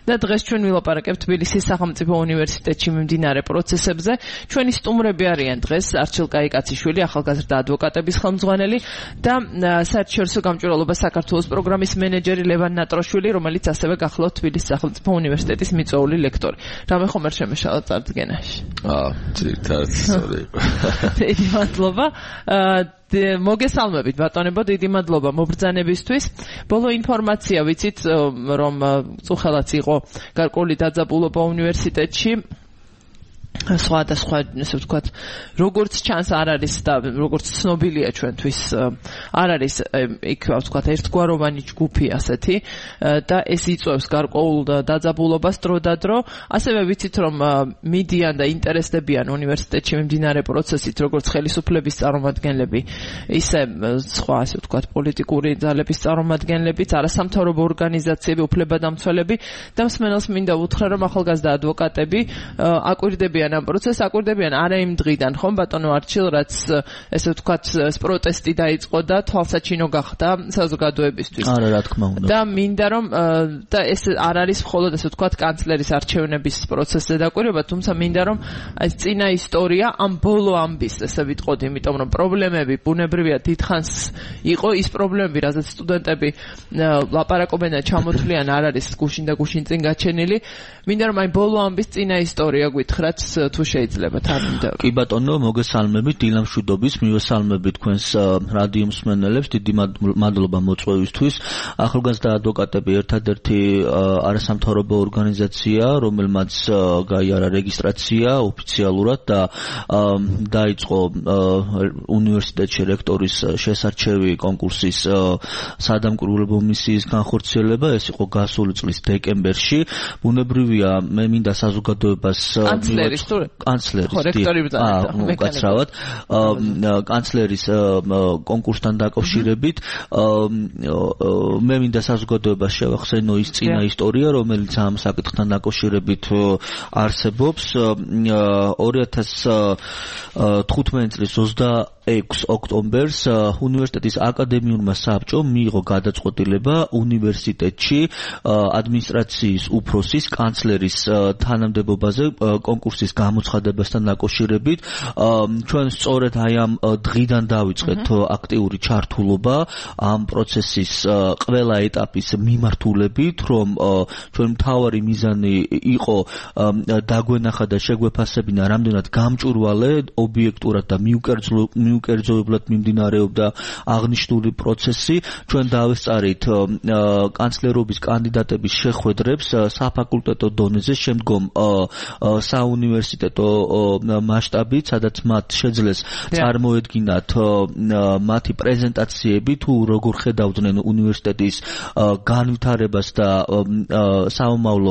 და დღეს ჩვენ ვილაპარაკებთ თბილისის სახელმწიფო უნივერსიტეტში მიმდინარე პროცესებზე. ჩვენი სტუმრები არიან დღეს არჩილ კაიკაციშვილი, ახალგაზრდა ადვოკატების ხელმძღვანელი და საერთაშორისო გამჭვირვალობა საქართველოს პროგრამის მენეჯერი ლევან ნატროშვილი, რომელიც ასევე გახლავთ თბილისის სახელმწიფო უნივერსიტეტის მიწვეული ლექტორი. რამე ხომ არ შემეშალა წარდგენაში? ძირითადად სწორი იყო. დიდი მადლობა. მოგესალმებით ბატონებო, დიდი მადლობა მობრძანებისთვის. ბოლო ინფორმაცია ვიცით, რომ წუხელაც იყო გარკვეული დაძაბულობა უნივერსიტეტში. სხვადასხვა, ესე ვთქვათ, როგორც ჩანს არ არის და როგორც ცნობილია ჩვენთვის, არ არის იქ ვთქვათ ერთგვაროვანი ჯგუფი ასეთი და ეს იწვევს გარკვეულ დაძაბულობას დროდადრო. ასევე ვიცით, რომ მიდიან და ინტერესდებიან უნივერსიტეტში მიმდინარე პროცესით, როგორც ხელისუფლების წარმომადგენლები, ისე სხვა, ასე ვთქვათ, პოლიტიკური ძალების წარმომადგენლებიც, არასამთავრობო ორგანიზაციები, უფლებადამცველები და მსმენელს მინდა უთხრა, რომ ახალგაზრდა ადვოკატები აკვირდებიან ამ პროცესს, აკვირდებიან არა იმ დღიდან, ხომ ბატონო არჩილ, რაც ესე ვთქვათ პროტესტი დაიწყო და თვალსაჩინო გახდა საზოგადოებისთვის. არა, რა თქმა უნდა. და მინდა რომ და ეს არ არის მხოლოდ ესე ვთქვათ კანცლერის არჩევნების პროცესზე დაკვირვება, თუმცა მინდა რომ ეს წინა ისტორია ამ ბოლო ამბის ესე ვიტყოდი, იმიტომ რომ პრობლემები ბუნებრივია დიდხანს იყო ის პრობლემები, რაზეც სტუდენტები ლაპარაკობენ და ჩამოთვლიან, არ არის გუშინ და გუშინ წინ გაჩენილი. მინდა რომ აი ბოლო ამბის წინა ისტორია გითხრათ თუ შეიძლება თანმიმდევრ. კი ბატონო, მოგესალმებით, დილამშვიდობის, მივესალმებით თქვენს რადიო მსმენელებს, დიდი მადლობა მოწვევისთვის. ახალგაზრდა ადვოკატები ერთადერთი არასამთავრობო ორგანიზაცია, რომელმაც გაიარა რეგისტრაცია ოფიციალურად და დაიწყო უნივერსიტეტში რექტორის შესარჩევი კონკურსის სადამკვირვებლო მისიის განხორციელება. ეს იყო გასული წლის დეკემბერში. ბუნებრივია, მე მინდა საზოგადოებას კანცლერის კანცლერის კონკურსთან დაკავშირებით მე მინდა საზოგადოებას შევახსენო ის წინა ისტორია, რომელიც ამ საკითხთან დაკავშირებით არსებობს. 2015 წლის 26 ოქტომბერს უნივერსიტეტის აკადემიურმა საბჭომ მიიღო გადაწყვეტილება უნივერსიტეტში ადმინისტრაციის უფროსის კანცლერის თანამდებობაზე კონკურსის გამოცხადებასთან დაკავშირებით. ჩვენ სწორედ აი ამ დღიდან დავიწყეთ აქტიური ჩართულობა ამ პროცესის ყველა ეტაპის მიმართულებით, რომ ჩვენ მთავარი მიზანი იყო დაგვენახა და შეგვეფასებინა რამდენად გამჭვირვალე, ობიექტურად და მიუკერძოებლად მიმდინარეობდა აღნიშნული პროცესი. ჩვენ დავესწარით კანცლერობის კანდიდატების შეხვედრებს საფაკულტეტო დონეზე, შემდგომ საუნივერსიტეტო მასშტაბით, სადაც მათ შეძლეს წარმოედგინათ მათი პრეზენტაციები, თუ როგორ ხედავდნენ უნივერსიტეტის განვითარებას და საომავლო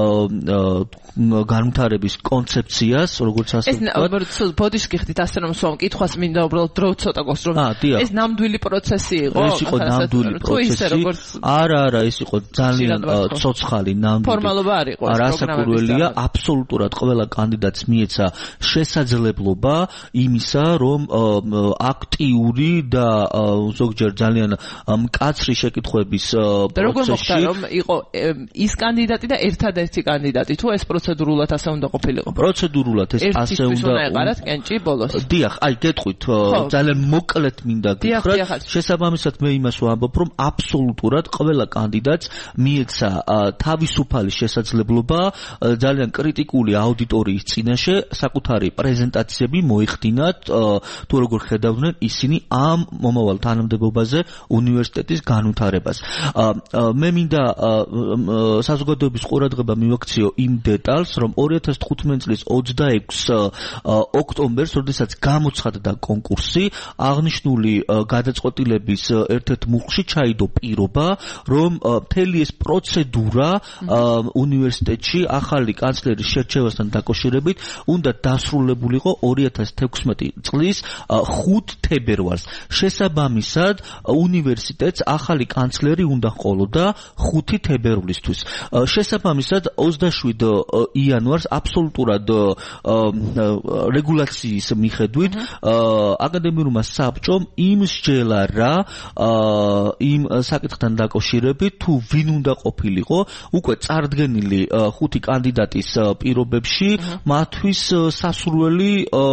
განვითარების კონცეფციას, როგორც ასე ვთქვათ. ეს ბოდიში გიხდით ასე რომ სვამ კითხვას მინდა უბრალოდ დრო ცოტა გოს რომ ეს ნამდვილი პროცესი იყო. ეს იყო ნამდვილი პროცესი. არა, ეს იყო ძალიან ცოცხალი ნამდვილი. ფორმალობა არ იყო. რასაკურველია, აბსოლუტურად ყველა კანდიდატს მიეცა შესაძლებლობა იმისა, რომ აქტიური და ზოგჯერ ძალიან მკაცრი შეკითხვების პროცესში. როგორ მოხდა რომ იყო ის კანდიდატი და ერთადერთი კანდიდატი, თუ ეს პროცედურულად ასე უნდა ყოფილიყო? პროცედურულად ეს ასე უნდა ეყარათ კენჭი ბოლოს. დიახ, აი გეტყვით, ძალიან მოკლედ მინდა გითხრათ. შესაბამისად მე იმას ვამბობ, რომ აბსოლუტურად ყველა კანდიდატს მიეცა თავისუფალი შესაძლებლობა ძალიან კრიტიკული აუდიტორიის წინაშე საკუთარი პრეზენტაციები მოიხდინათ, თუ როგორ ხედავდნენ ისინი ამ მომავალ თანამდებობაზე უნივერსიტეტის განვითარებას. მე მინდა საზოგადოების ყურადღება მივაქციო იმ დეტალს, რომ 2015 წლის 26 ოქტომბერს, როდესაც გამოცხადდა კონკურსი, აღნიშნული გადაწყვეტილების ერთ-ერთ მუხლში ჩაიდო პირობა, რომ მთელი ეს პროცედურა უნივერსიტეტში ახალი კანცლერის შერჩევასთან დაკავშირებით უნდა დასრულებულიყო 2016 წლის 5 თებერვალს. შესაბამისად, უნივერსიტეტს ახალი კანცლერი უნდა ჰყოლოდა 5 თებერვლისთვის. შესაბამისად, 27 იანვარს აბსოლუტურად რეგულაციის მიხედვით აკადემიურმა საბჭომ იმსჯელა რა იმ საკითხთან დაკავშირებით თუ ვინ უნდა ყოფილიყო უკვე წარდგენილი 5 კანდიდატის პირობებში მათთვის სასურველი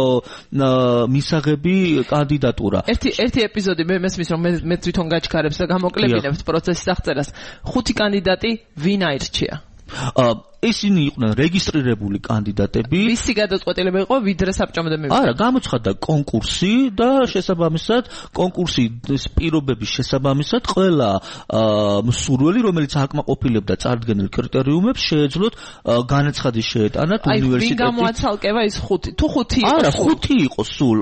მისაღები კანდიდატურა. ერთი ეპიზოდი მე მესმის რომ მე თვითონ გაჩქარებს და გამოკლებინებთ პროცესის აღწერას. 5 კანდიდატი ვინ აირჩია? ისინი იყვნენ რეგისტრირებული კანდიდატები. ვისი გადაწყვეტილება იყო ვიდრე საბჭომდე მივიდა? არა, გამოცხადდა კონკურსი და შესაბამისად კონკურსის პირობების შესაბამისად ყველა მსურველი, რომელიც აკმაყოფილებდა წარდგენილ კრიტერიუმებს, შეეძლოთ განაცხადის შეეტანათ უნივერსიტეტის. ვინ გამოაცალკევა ის 5? თუ 5 იყო? არა, 5 იყო სულ.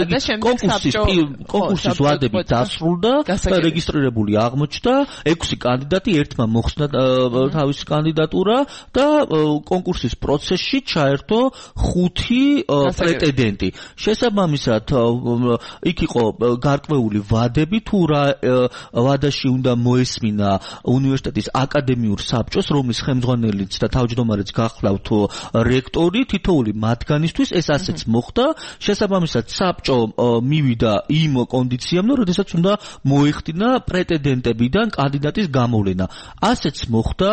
კონკურსის ვადები დასრულდა და რეგისტრირებული აღმოჩნდა 6 კანდიდატი, ერთმა მოხსნა თავისი კანდიდატურა და კონკურსის პროცესში ჩაერთო 5 პრეტენდენტი. შესაბამისად, იქ იყო გარკვეული ვადები, თუ რა ვადაში უნდა მოესმინა უნივერსიტეტის აკადემიურ საბჭოს, რომლის ხელმძღვანელიც და თავმჯდომარეც გახლავთ რექტორი, თითოეული მათგანისთვის ეს ასეც მოხდა. შესაბამისად, საბჭო მივიდა იმ კონდიციამდე, როდესაც უნდა მოეხდინა პრეტენდენტებიდან კანდიდატის გამოვლენა. ასეც მოხდა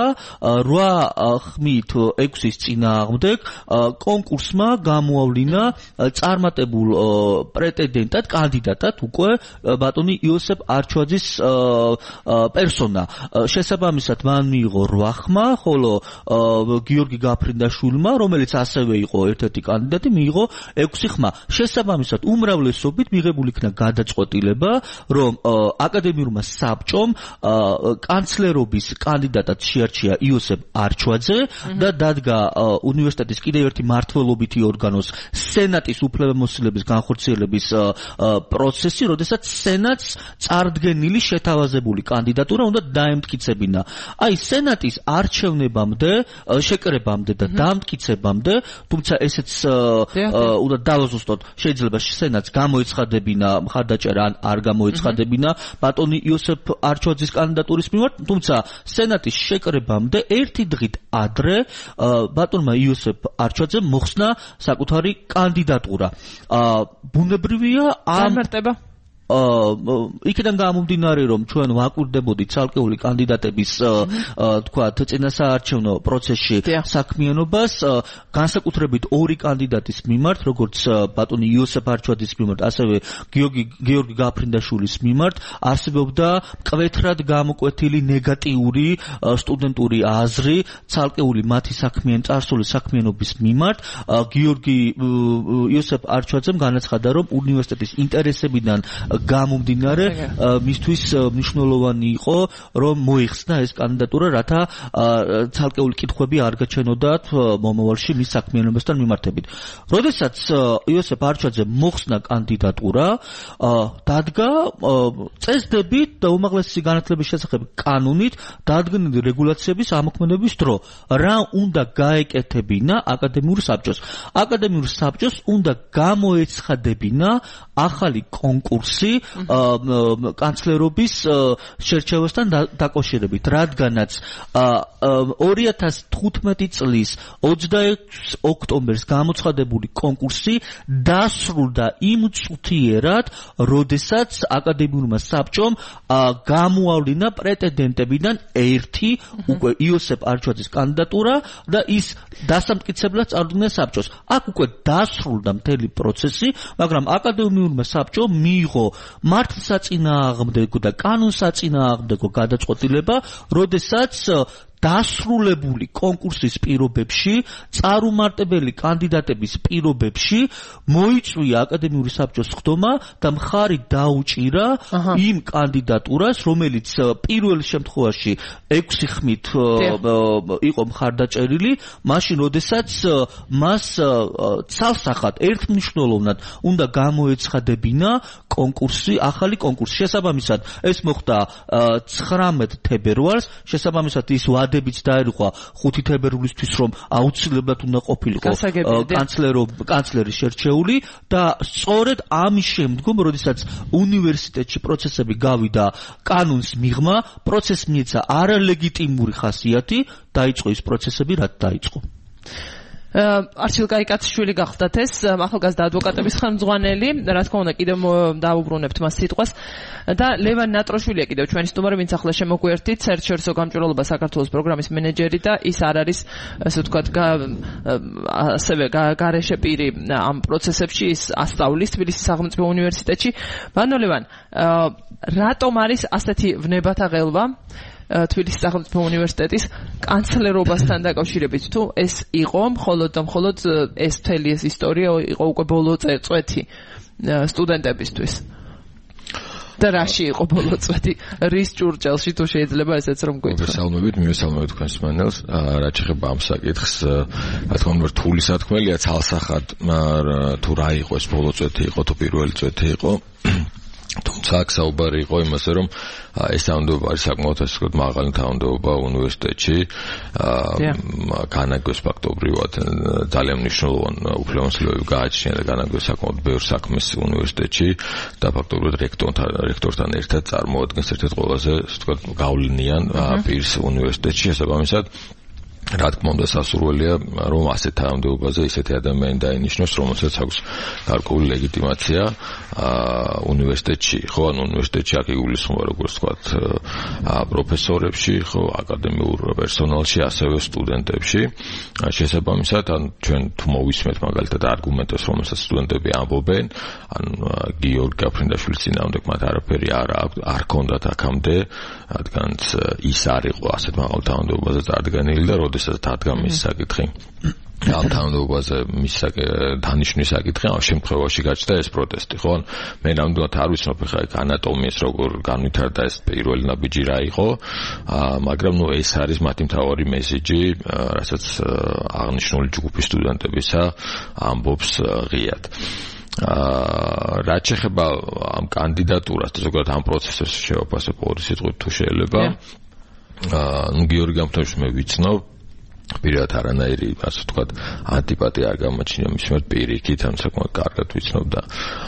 8 ხმით 6-ის წინააღმდეგ კონკურსმა გამოავლინა წარმატებულ პრეტენდენტად, კანდიდატად უკვე ბატონი იოსებ არჩვაძის პერსონა. შესაბამისად მან მიიღო 8 ხმა, ხოლო გიორგი გაფრინდაშვილმა, რომელიც ასევე იყო ერთ-ერთი კანდიდატი, მიიღო 6 ხმა. შესაბამისად უმრავლესობით მიღებული იქნა გადაწყვეტილება, რომ აკადემიურმა საბჭომ კანცლერობის კანდიდატად შეარჩია იოსებ არჩვაძე და დადგა უნივერსიტეტის კიდევ ერთი მმართველობითი ორგანოს სენატის უფლებამოსილების განხორციელების პროცესი, როდესაც სენატს წარდგენილი შეთავაზებული კანდიდატურა უნდა დაემტკიცებინა. აი სენატის არჩევნებამდე, შეკრებამდე და დამტკიცებამდე, თუმცა ესეც უნდა დავაზუსტოთ, შეიძლება სენატს გამოეცხადებინა მხარდაჭერა ან არ გამოეცხადებინა ბატონი იოსებ არჩვაძის კანდიდატურის მიმართ, თუმცა სენატის შეკრებამდე ერთი დღით ადრე ბატონმა იოსებ არჩვაძემ მოხსნა საკუთარი კანდიდატურა. ბუნებრივია ამ იქიდან გამომდინარე, რომ ჩვენ ვაკვირდებოდით ცალკეული კანდიდატების თქვათ წინასაარჩევნო პროცესში საქმიანობას, განსაკუთრებით 2 კანდიდატის მიმართ, როგორც ბატონი იოსებ არჩვაძის მიმართ, ასევე გიორგი გაფრინდაშვილის მიმართ, არსებობდა მკვეთრად გამოკვეთილი ნეგატიური სტუდენტური აზრი ცალკეული მათი წარსული საქმიანობის მიმართ. გიორგი იოსებ არჩვაძემ განაცხადა, რომ უნივერსიტეტის ინტერესებიდან გამომდინარე მისთვის მნიშვნელოვანი იყო, რომ მოიხსნა ეს კანდიდატურა, რათა ცალკეული კითხვები არ გაჩენოდათ მომავალში მის საქმიანობასთან მიმართებით. როდესაც იოსებ არჩვაძემ მოხსნა კანდიდატურა, დადგა წესდებით და უმაღლესი განათლების შესახებ კანონით დადგენილი რეგულაციების ამოქმედების დრო. რა უნდა გაეკეთებინა აკადემიურ საბჭოს? აკადემიურ საბჭოს უნდა გამოეცხადებინა ახალი კონკურსი კანცლერობის შერჩევასთან დაკავშირებით, რადგანაც 2015 წლის 26 ოქტომბერს გამოცხადებული კონკურსი დასრულდა იმ წუთიერად, როდესაც აკადემიურმა საბჭომ გამოავლინა პრეტენდენტებიდან ერთი უკვე იოსებ არჩვაძის კანდიდატურა და ის დასამტკიცებლად წარუდგინა საბჭოს. აქ უკვე დასრულდა მთელი პროცესი, მაგრამ აკადემიურმა საბჭომ მიიღო მართლსაწინააღმდეგო და კანონსაწინააღმდეგო გადაწყვეტილება, როდესაც დასრულებული კონკურსის პირობებში, წარუმარტებელი კანდიდატების პირობებში მოიწვია აკადემიური საბჭოს ხდომა და მხარი დაუჭირა იმ კანდიდატურას, რომელიც პირველ შემთხვევაში 6 ხმით იყო მხარდაჭერილი, მაშინ როდესაც მას ცალსახად ერთმნიშვნელოვნად უნდა გამოეცხადებინა კონკურსი, ახალი კონკურსი. შესაბამისად, ეს მოხდა 19 თებერვალს, შესაბამისად ის ვადებიც დაერქვა 5 თებერვლისთვის, რომ აუცილებლად უნდა ყოფილიყო კანცლერის შერჩეული და სწორედ ამის შემდგომ, როდესაც უნივერსიტეტში პროცესები გავიდა კანონს მიღმა, პროცესს მიეცა არალეგიტიმური ხასიათი, დაიწყო ის პროცესები, რაც დაიწყო. არჩილ კაიკაციშვილი გახდათ ეს ახალგაზრდა ადვოკატების ხელმძღვანელი, რა თქმა უნდა კიდევ დაუბრუნებთ მას სიტყვას და ლევან ნატროშვილია კიდევ ჩვენი სტუმარი, ვინც ახლა შემოგვიერთით, საერთაშორისო გამჭვირვალობა საქართველოს პროგრამის მენეჯერი და ის არ არის ასე ვთქვათ ასევე გარეშე პირი ამ პროცესებში, ის ასწავლის თბილისის სახელმწიფო უნივერსიტეტში. ბატონო ლევან, რატომ არის ასეთი ვნებათა ღელვა თბილისის სახელმწიფო უნივერსიტეტის კანცლერობასთან დაკავშირებით, თუ ეს იყო მხოლოდ ეს მთელი ეს ისტორია იყო უკვე ბოლო წვეთი სტუდენტებისთვის და რაში იყო ბოლო წვეთი რის ჭურჭელში, თუ შეიძლება ესეც რომ გითხრათ. მივესალმებით თქვენს მენელს, რაც შეეხება ამ საკითხს, რა თქმა უნდა რთული სათქმელია ცალსახად, თუ რა იყო ეს ბოლო წვეთი იყო, თუ პირველი წვეთი იყო. თუმცა აქ საუბარი იყო იმაზე, რომ ეს თანამდებობა არის საკმაოდ ასე ვთქვათ მაღალი თანამდებობა უნივერსიტეტში, განაგვეს ფაქტობრივად ძალიან მნიშვნელოვან უფლებამოსილებები გააჩნია და განაგვეს საკმაოდ ბევრ საქმეს უნივერსიტეტში და ფაქტობრივად რექტორთან ერთად წარმოადგენს ერთ-ერთ ყველაზე ასე ვთქვათ გავლენიან პირს უნივერსიტეტში, შესაბამისად რა თქმა უნდა სასურველია რომ ასეთ თანამდებობაზე ისეთი ადამიანი დაინიშნოს, რომელსაც აქვს გარკვეული ლეგიტიმაცია უნივერსიტეტში, ხო, ანუ უნივერსიტეტში აქ იგულისხმება როგორც ვთქვათ პროფესორებში, ხო, აკადემიურ პერსონალში, ასევე სტუდენტებში. შესაბამისად, ან ჩვენ თუ მოვისმენთ მაგალითად არგუმენტებს, რომელსაც სტუდენტები ამბობენ, ან გიორგი გაფრინდაშვილის წინააღმდეგ მათ არაფერი არ ჰქონდათ აქამდე, რადგანაც ის არ იყო ასეთ მაღალ თანამდებობაზე წარდგენილი და როდესაც დადგა მის საკითხი ამ თანამდებობაზე მის დანიშნვის საკითხი, ამ შემთხვევაში გაჩნდა ეს პროტესტი, ხო? მე ნამდვილად არ ვიცნობ ხა ეგ ანატომიას როგორ განვითარდა ეს პირველი ნაბიჯი რა იყო, მაგრამ ნუ ეს არის მათი მთავარი მესიჯი, რასაც აღნიშნული ჯგუფის სტუდენტებისა ამბობს ღიად. რაც შეეხება ამ კანდიდატურას და ზოგადად ამ პროცესებს შევაფასებ ორი სიტყვით თუ შეიძლება. ნუ გიორგი გამთაშვილს მე ვიცნობ პირად არანაირი ასე ვთქვათ ანტიპატია არ გამოჩნია მის მიმართ პირიქით, ამ საკმაოდ კარგად ვიცნობ და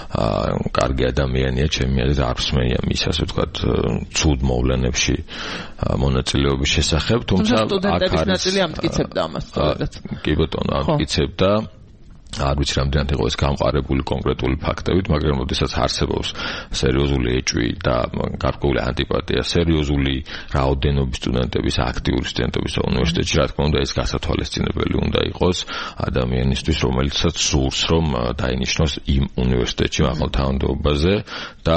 კარგი ადამიანია, ჩემი აზრით არ ვსმენია მის ასე ვთქვათ ცუდ მოვლენებში მონაწილეობის შესახებ, თუმცა აქ არის ნაწილი ამტკიცებდა ამას სწორედ. კი ბატონო, ამტკიცებდა. არ ვიცი რამდენად იყო ეს გამყარებული კონკრეტული ფაქტებით, მაგრამ როდესაც არსებობს სერიოზული ეჭვი და გარკვეული ანტიპატია სერიოზული რაოდენობის სტუდენტების, აქტიური სტუდენტების უნივერსიტეტში, რა თქმა უნდა ეს გასათვალისწინებელი უნდა იყოს ადამიანისთვის, რომელიცაც სურს რომ დაინიშნოს იმ უნივერსიტეტში მაღალ თანამდებობაზე და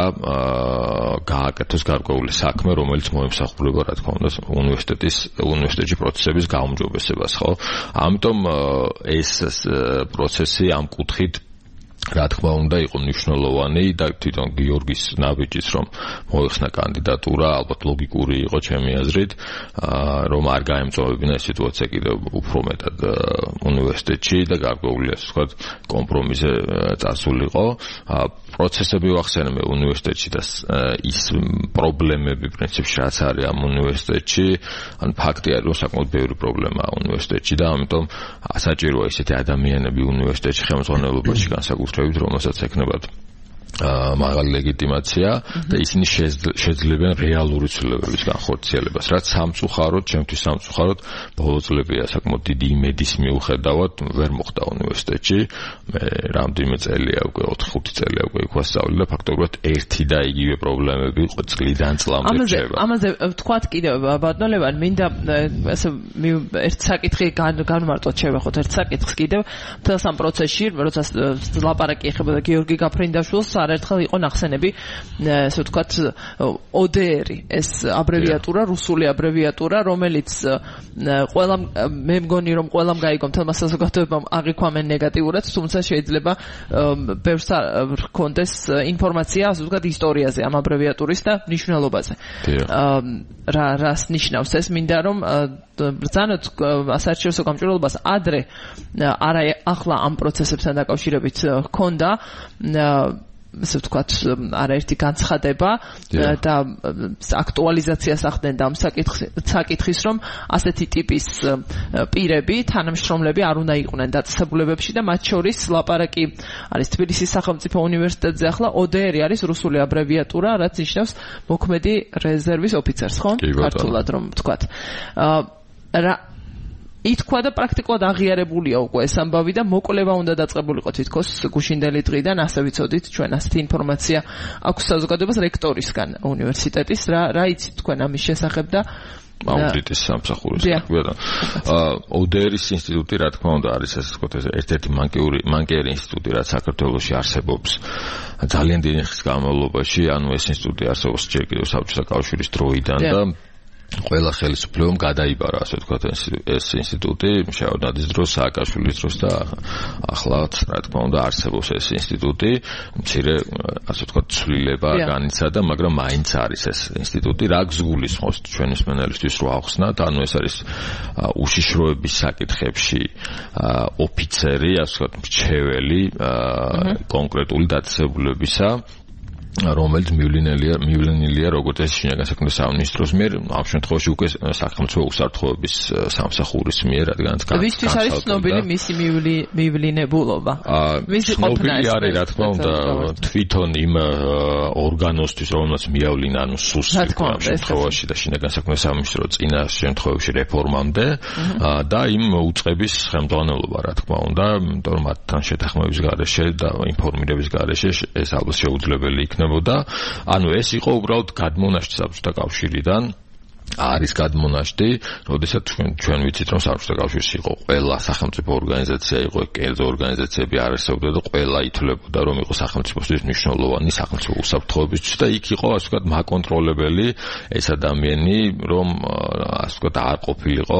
გააკეთოს გარკვეული საქმე, რომელიც მოემსახურება რა თქმა უნდა უნივერსიტეტში პროცესების გაუმჯობესებას, ხო? ამიტომ ეს პროცესი ამ კუთხით რა თქმა უნდა იყო მნიშვნელოვანი და თვითონ გიორგის ნაბიჯის რომ მოიხსნა კანდიდატურა ალბათ ლოგიკური იყო ჩემი აზრით, რომ არ გაემწვევებინა ეს სიტუაცია კიდევ უფრო მეტად უნივერსიტეტში და გარკვეული ასე ვთქვათ კომპრომისზე წასულიყო. პროცესები ვახსენებ უნივერსიტეტში და ის პრობლემები პრინციპში რაც არის ამ უნივერსიტეტში, ან ფაქტი არის რომ საკმაოდ ბევრი პრობლემაა უნივერსიტეტში და ამიტომ საჭიროა ისეთი ადამიანები უნივერსიტეტში ხელმძღვანელობაში განსაკუთრებით, რომელსაც ექნებათ მაღალი ლეგიტიმაცია და ისინი შეძლებენ რეალური ცვლილებების განხორციელებას, რაც სამწუხაროდ, ჩემთვის სამწუხაროდ ბოლო წლებია საკმაოდ დიდი იმედის მიუხედავად ვერ მოხდა უნივერსიტეტში. მე რამდენიმე წელია უკვე 4-5 წელია უკვე იქ ვასწავლი და ფაქტობრივად ერთი და იგივე პრობლემები წლიდან წლამდე რჩება. ამაზე ვთქვათ კიდევ ბატონო ლევან, მინდა ასე ერთ საკითხი განმარტოთ, შევეხოთ ერთ საკითხს კიდევ მთელს ამ პროცესში, როცა ლაპარაკი ეხებოდა გიორგი გაფრინდაშვილს, არაერთხელ იყო ნახსენები, ასე ვთქვათ, ODR-ი, ეს აბრევიატურა, რუსული აბრევიატურა, რომელიც ყველამ, მე მგონი რომ ყველამ გაიგო მთელმა საზოგადოებამ აღიქვამენ ნეგატიურად, თუმცა შეიძლება ბევრს ჰქონდეს ინფორმაცია, ასე ვთქვათ, ისტორიაზე ამ აბრევიატურის და მნიშვნელობაზე. რას ნიშნავს ეს? მინდა რომ ბრძანოთ საერთაშორისო გამჭვირვალობას ადრე, არა ახლა ამ პროცესებთან დაკავშირებით ჰქონდა ასე ვთქვათ, არაერთი განცხადება და აქტუალიზაციას ახდენდა ამ საკითხის, რომ ასეთი ტიპის პირები, თანამშრომლები არ უნდა იყვნენ დაწესებულებებში და მათ შორის ლაპარაკი არის თბილისის სახელმწიფო უნივერსიტეტზე. ახლა ODR არის რუსული აბრევიატურა, რაც ნიშნავს მოქმედი რეზერვის ოფიცერს, ხო? ქართულად რომ ვთქვათ. ითქვა და პრაქტიკულად აღიარებულია უკვე ეს ამბავი და მოკვლევა უნდა დაწყებულიყო თითქოს გუშინდელი დღიდან, ასე ვიცოდით ჩვენ ასეთი ინფორმაცია აქვს საზოგადოებას რექტორისგან უნივერსიტეტის, რა იცით თქვენ ამის შესახებ და აუდიტის სამსახურის და ODR-ის ინსტიტუტი რა თქმა უნდა არის ასე ვთქვათ ერთ-ერთი მანკიერი ინსტიტუტი რაც საქართველოში არსებობს ძალიან დიდი ხნის განმავლობაში, ანუ ეს ინსტიტუტი არსებობს ჯერ კიდევ საბჭოთა კავშირის დროიდან და ყველა ხელისუფლებამ გადაიბარა ასე ვთქვათ ეს ინსტიტუტი შეავდნადის დროს, სააკაშვილის დროს და ახლაც რა თქმა უნდა არსებობს ეს ინსტიტუტი, მცირე ასე ვთქვათ ცვლილება განიცადა, მაგრამ მაინც არის ეს ინსტიტუტი, რა გულისხმობს ჩვენი მსმენელისთვის რო ახსნათ, ანუ ეს არის უშიშროების საკითხებში ოფიცერი, ასე ვთქვათ მრჩეველი კონკრეტული დაწესებულებისა, რომელიც მივლენილია როგორც ეს შინაგან საქმეთა სამინისტროს მიერ, ამ შემთხვევაში უკვე სახელმწიფო უსაფრთხოების სამსახურის მიერ, რადგანაც ვისთვის არის ცნობილი მისი მივლინებულობა. მისი ყოფნა ეს არის რა თქმა უნდა თვითონ იმ ორგანოსთვის, რომელსაც მიავლინა, ანუ სუსტი ამ შემთხვევაში და შინაგან საქმეთა სამინისტრო წინა შემთხვევაში რეფორმამდე და იმ უწყების ხელმძღვანელობა რა თქმა უნდა, იმიტომ რომ მათთან შეთანხმების გარეშე და ინფორმირების გარეშე ეს ალბათ შეუძლებელი იქნება. ანუ ეს იყო უბრალოდ გადმონაშთი საბჭოთა კავშირიდან არის გადმონაშთი, როდესაც ჩვენ ვიცით რომ საბჭოთა კავშირში იყო ყველა სახელმწიფო ორგანიზაცია, იყო კერძო ორგანიზაციები არსებობდა და ყველა ითვლებოდა რომ იყო სახელმწიფოსთვის მნიშვნელოვანი სახელმწიფო უსაფრთხოებისთვის და იქ იყო ასე ვთქვათ მაკონტროლებელი ეს ადამიანი, რომ ასე ვთქვათ არ ყოფილიყო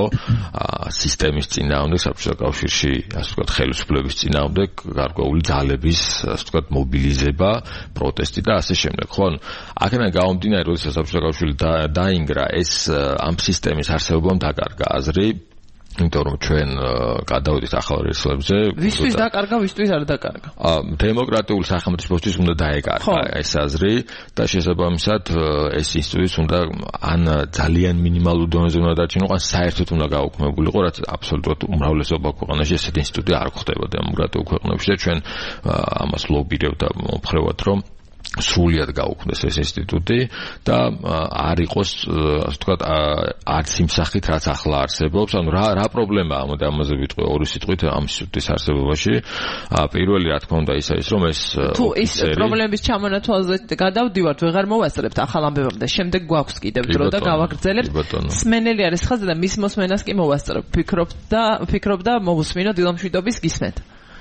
სისტემის წინააღმდეგ საბჭოთა კავშირში, ასე ვთქვათ ხელისუფლების წინააღმდეგ გარკვეული ძალების ასე ვთქვათ მობილიზება, პროტესტი და ასე შემდეგ. ხო, აქედან გამომდინარე, როდესაც საბჭოთა კავშირი დაინგრა ეს ამ სისტემის არსებობამ დაკარგა აზრი, იმიტომ რომ ჩვენ გადავიდით ახალ რეესტრებზე. ვისთვის დაკარგა, ვისთვის არ დაკარგა? დემოკრატიული სახელმწიფოსთვის უნდა დაეკარგა ეს აზრი და შესაბამისად ეს ინსტიტუტიც უნდა ან ძალიან მინიმალურ დონეზე უნდა დარჩენილიყო, ან საერთოდ უნდა გაუქმებულიყო, რაც აბსოლუტურად უმრავლესობა ქვეყანაში ესეთი ინსტიტუტი არ გვხდება დემოკრატიულ ქვეყნებში და ჩვენ ამას ლობირებთ და მომხრევად რომ სრულიად გაუქმდეს ეს ინსტიტუტი და არ იყოს ასე ვთქვათ არც იმ სახით რაც ახლა არსებობს. ანუ რა პრობლემაა ამაზე ვიტყვი ორი სიტყვით ამ ინსტიტუტის არსებობაში. პირველი რა თქმა უნდა ის რომ ეს თუ ის პრობლემების ჩამონათვალზე გადავდივართ, ვეღარ მოვასწრებთ ახალ ამბებამდე, შემდეგ გვაქვს კიდევ დრო და გავაგრძელებთ. მსმენელი არის ხაზი და მის მოსმენას კი მოვასწრებ. ფიქრობ და მოვუსმინოთ დილამშვიდობის გისმენთ.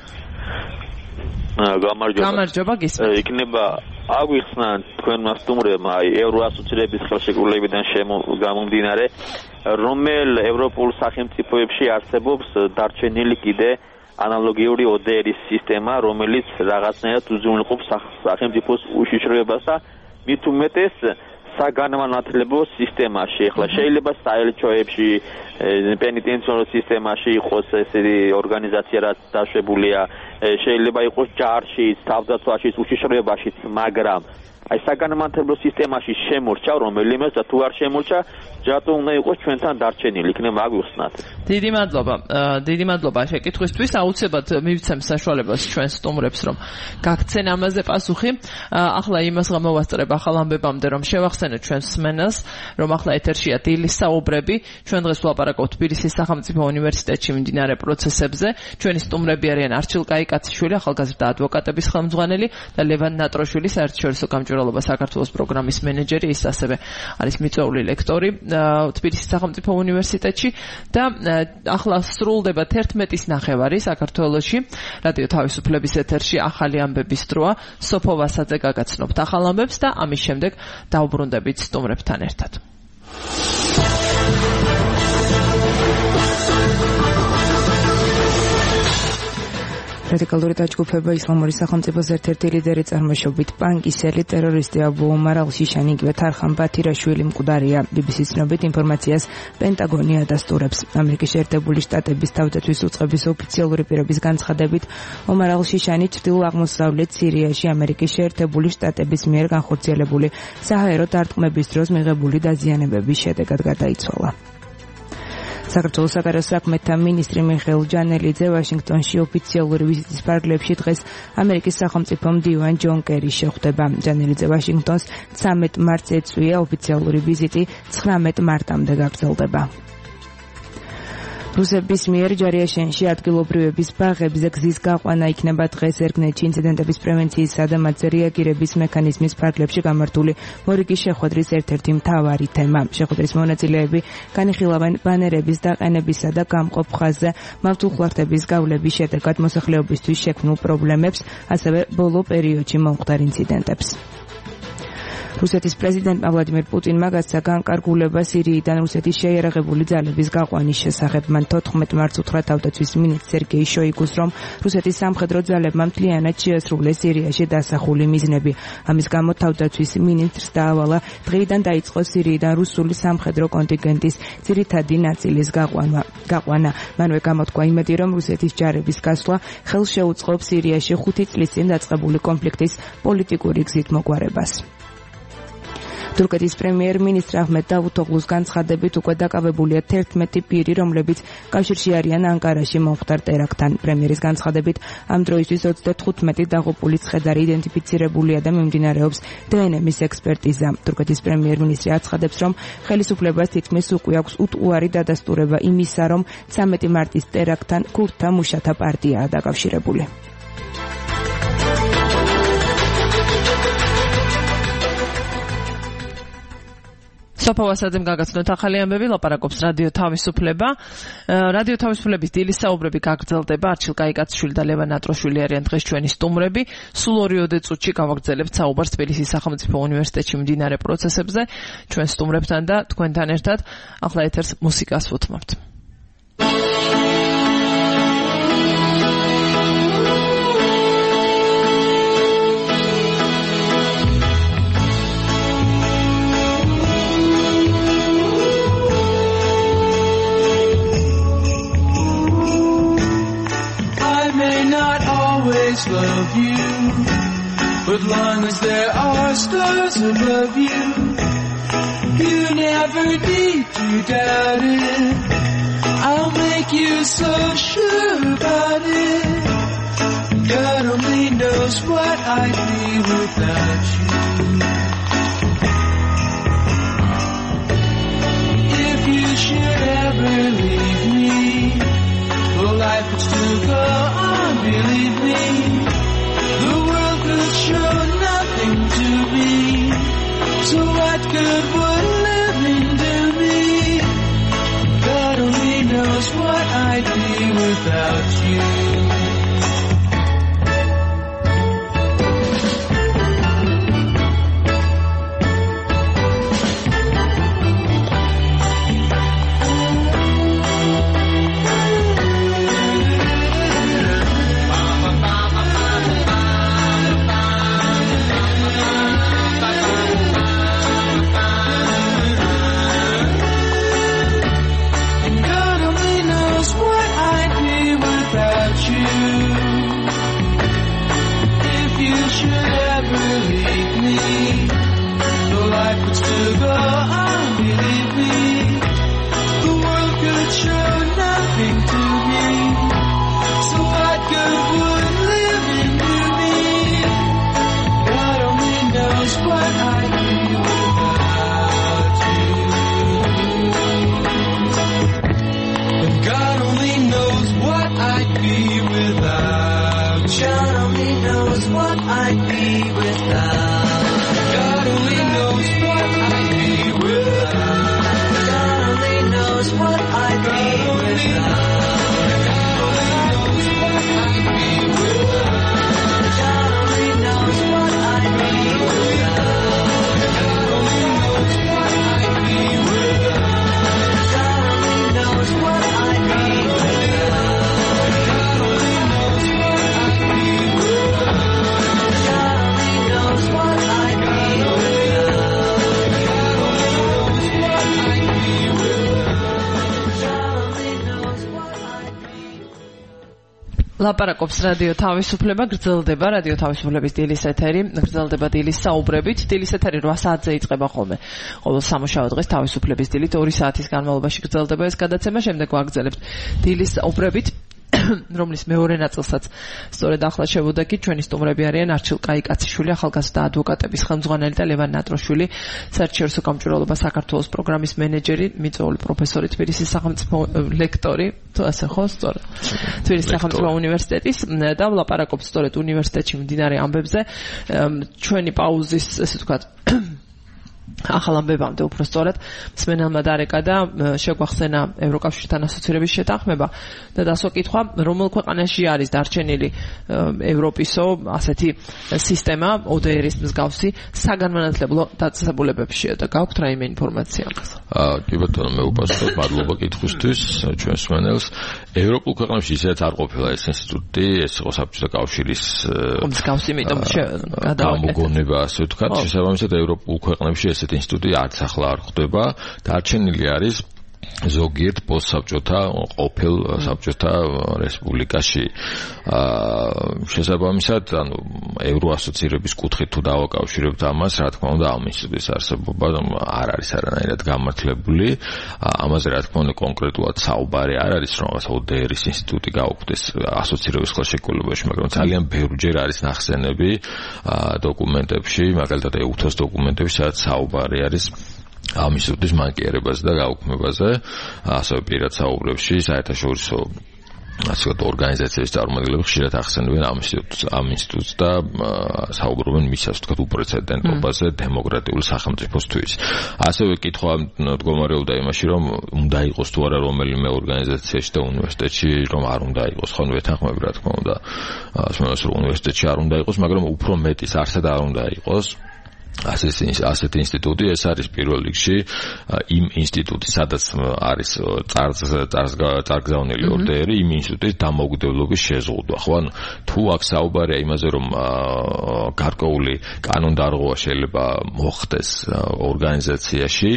გამარჯობა გისმენთ. იქნება აგვიხსნა თქვენმა სტუმრებმა ევროასოციაციების ხელშეკრულებიდან გამომდინარე, რომელ ევროპულ სახელმწიფოებში არსებობს დარჩენილი კიდე ანალოგიური ODR-ის სისტემა, რომელიც რაღაცნაირად უზრუნველყოფს სახელმწიფოს უშიშროებას და მით უმეტეს საგანმანათლებლო სისტემაში. ახლა შეიძლება საელჩოებში, პენიტენციარო სისტემაში იყოს ესეთი ორგანიზაცია, რაც დაშვებულია, შეიძლება იყოს ჯარში, თავდაცვაში, უშიშროებაშიც, მაგრამ აი საგანმანათლებლო სისტემაში შემორჩა რომელიმე და თუ არ შემორჩა, ჯატო უნდა იყოს ჩვენთან დარჩენილი, იქნება აგვიხსნათ. დიდი მადლობა შეკითხვისთვის. აუცილებლად მივცემ საშუალებას ჩვენ სტუმრებს, რომ გაგცენ ამაზე პასუხი. ახლა იმას გამოვასწრებ ახალ ამბებამდე, რომ შევახსენოთ ჩვენს მსმენელს, რომ ახლა ეთერშია დილის საუბრები. ჩვენ დღეს ვლაპარაკობთ თბილისის სახელმწიფო უნივერსიტეტში მიმდინარე პროცესებზე. ჩვენი სტუმრები არიან არჩილ კაიკაციშვილი, ახალგაზრდა ადვოკატების ხელმძღვანელი და ლევან ნატროშვილი, საერთაშორისო გამჭვირვალობა საქართველოს პროგრამის მენეჯერი, ის ასევე არის მიწვეული ლექტორი თბილისის სახელმწიფო უნივერსიტეტში და ახლა სრულდება 11:30 საქართველოში რადიო თავისუფლების ეთერში ახალი ამბების დროა. სოფო ვასაძე გაგაცნობთ ახალ ამბებს და ამის შემდეგ დავბრუნდებით სტუმრებთან ერთად. რადიკალური დაჯგუფება ისლამური სახელმწიფოს ერთ-ერთი ლიდერი წარმოშობით პანკისელი ტერორისტი აბუ ომარ ალ-შიშანი იგივე თარხან ბათირაშვილი მკვდარია. BBC-ს ცნობით ინფორმაციას პენტაგონი ადასტურებს. ამერიკის შეერთებული შტატების თავდაცვის უწყების ოფიციალური პირების განცხადებით, ომარ ალ-შიშანი ჩრდილო-აღმოსავლეთ სირიაში ამერიკის შეერთებული შტატების მიერ განხორციელებული საჰაერო დარტყმების დროს მიღებული დაზიანებების შედეგად გადაიცვალა. საქართველოს საგარეო საქმეთა მინისტრი მიხეილ ჯანელიძე ვაშინგტონში ოფიციალური ვიზიტის ფარგლებში დღეს ამერიკის სახელმწიფო მდივან ჯონ კერის შეხვდება. ჯანელიძე ვაშინგტონს 13 მარტს ეწვია, ოფიციალური ვიზიტი 19 მარტამდე გაგრძელდება. რუსების მიერ ჯარიაშენში ადგილობრივების ბაღებზე გზის გაყვანა იქნება დღეს ერგნეთში ინციდენტების პრევენციისა და მათზე რეაგირების მექანიზმის ფარგლებში გამართული მორიგის შეხვედრის ერთ-ერთი მთავარი თემა. შეხვედრის მონაწილეები განიხილავენ ბანერების დაყენებისა და გამყოფ ხაზზე მავთულხლართების გავლების შედეგად მოსახლეობისთვის შექმნილ პრობლემებს, ასევე ბოლო პერიოდში მომხდარ ინციდენტებს. რუსეთის პრეზიდენტმა ვლადიმერ პუტინმა გასცა განკარგულება სირიიდან რუსეთის შეიარაღებული ძალების გაყვანის შესახებ. მან 14 მარტს უთხრა თავდაცვის მინისტრ სერგეი შოიგუს, რომ რუსეთის სამხედრო ძალებმა მთლიანად შეასრულეს სირიაში დასახული მიზნები. ამის გამო თავდაცვის მინისტრს დაავალა დღეიდან დაიწყო სირიიდან რუსული სამხედრო კონტინგენტის ძირითადი ნაწილის გაყვანა. მანვე გამოთქვა იმედი, რომ რუსეთის ჯარების გასვლა ხელს შეუწყობს სირიაში 5 წლის წინ დაწყებული კონფლიქტის პოლიტიკური გზით მოგვარებას. თურქეთის პრემიერ-მინისტრ აჰმედ დავუთოღლუს განცხადებით უკვე დაკავებულია 11 პირი, რომლებიც კავშირში არიან ანკარაში მომხდარ ტერაქტთან. პრემიერის განცხადებით, ამ დროისთვის 35 დაღუპული ცხედარი იდენტიფიცირებულია და მიმდინარეობს დნმ-ის ექსპერტიზა. თურქეთის პრემიერ-მინისტრი აცხადებს, რომ ხელისუფლებას თითქმის უკვე აქვს უტყუარი დადასტურება იმისა, რომ 13 მარტის ტერაქტთან ქურთთა მუშათა პარტიაა დაკავშირებული. სოფავასაძემ გაგაცნოთ ახალი ამბები, ლაპარაკობს რადიო თავისუფლება. რადიო თავისუფლების დილის საუბრები გაგრძელდება. არჩილ კაიკაციშვილი და ლევან ატროშვილი არიან დღეს ჩვენი სტუმრები. სულ 2 წუთში გავაგრძელებთ საუბარს თბილისის სახელმწიფო უნივერსიტეტში მიმდინარე პროცესებზე ჩვენ სტუმრებთან და თქვენთან ერთად. ახლა ეთერს მუსიკას ვუთმობთ. Love you, but long as there are stars above you, you never need to doubt it. I'll make you so sure about it. God only knows what I'd be without you. If you should ever leave me, well, life would still go on, believe me. The world could show nothing to me, so what good would living do me? God only knows what I'd be without you. ლაპარაკობს რადიო თავისუფლება, გრძელდება რადიო თავისუფლების დილის ეთერი, გრძელდება დილის საუბრებით. დილის ეთერი 8 საათზე იწყება ხოლმე. ყოველ სამუშაო დღეს თავისუფლების დილით 2 საათის განმავლობაში გრძელდება ეს გადაცემა, შემდეგ ვაგრძელებთ დილის საუბრებით. რომლის მეორე ნაწილსაც სწორედ ახლა შევუდექით. ჩვენი სტუმრები არიან არჩილ კაიკაციშვილი, ახალგაზრდა ადვოკატების ხელმძღვანელი და ლევან ნატროშვილი, საერთაშორისო გამჭვირვალობა საქართველოს პროგრამის მენეჯერი, მიწვეული პროფესორი, თბილისის სახელმწიფო ლექტორი, თუ ასე ხო, სწორედ. თბილისის სახელმწიფო უნივერსიტეტის და ვლაპარაკობთ სწორედ უნივერსიტეტში მდინარე ამბებზე. ჩვენი პაუზის, ესე ვთქვათ, ახალ ამბებამდე უფრო სწორად მსმენელმა დარეკა და შეგვახსენა ევროკავშირთან ასოცირების შეთანხმება და დასვა კითხვა, რომელ ქვეყანაში არის დარჩენილი ევროპისო ასეთი სისტემა ODR-ის მსგავსი საგანმანათლებლო დაწესებულებებში და გაქვთ რაიმე ინფორმაცია ამაზე? კი ბატონო, მე უპასუხებ, მადლობა კითხვისთვის ჩვენს მსმენელს. ევროპულ ქვეყნებში ისედაც არ ყოფილა ეს ინსტიტუტი, ეს იყო საბჭოთა კავშირის მსგავსი, იმიტომ გამოგონება, ასე ვთქვათ, შესაბამისად ევროპულ ქვეყნებში ესეთი ინსტიტუტი არც ახლა არ ხდება. დარჩენილი არის ზოგიერთ პოსტსაბჭოთა ყოფილ საბჭოთა რესპუბლიკაში. შესაბამისად, ანუ ევროასოცირების კუთხით თუ დავაკავშირებთ ამას, რა თქმა უნდა, ამ ინსტიტუტის არსებობა არ არის არანაირად გამართლებული. ამაზე რა თქმა უნდა კონკრეტულად საუბარი არ არის, რომ რაღაც ODR-ის ინსტიტუტი გაუქმდეს ასოცირების ხელშეკრულებაში, მაგრამ ძალიან ბევრჯერ არის ნახსენები დოკუმენტებში, მაგალითად EUTHOS დოკუმენტებში, სადაც საუბარი არის ამ ინსტიტუტის მანკიერებაზე და გაუქმებაზე, ასევე პირად საუბრებში საერთაშორისო ასე ვთქვათ ორგანიზაციების წარმომადგენლები ხშირად ახსენებენ ამ ინსტიტუტს და საუბრობენ მის ასე ვთქვათ უპრეცედენტობაზე დემოკრატიული სახელმწიფოსთვის. ასევე კითხვა მდგომარეობდა იმაში, რომ უნდა იყოს თუ არა რომელიმე ორგანიზაციაში და უნივერსიტეტში, რომ არ უნდა იყოს, ხო, ვეთანხმები რა თქმა უნდა, რომ უნივერსიტეტში არ უნდა იყოს, მაგრამ უფრო მეტის არსად არ უნდა იყოს. ასეთი ინსტიტუტი, ეს არის პირველ რიგში იმ ინსტიტუტის, სადაც არის წარგზავნილი ODR-ი, იმ ინსტიტუტის დამოუკიდებლობის შეზღუდვა. ხო, ანუ თუ აქ საუბარია იმაზე, რომ გარკვეული კანონდარღვევა შეიძლება მოხდეს ორგანიზაციაში,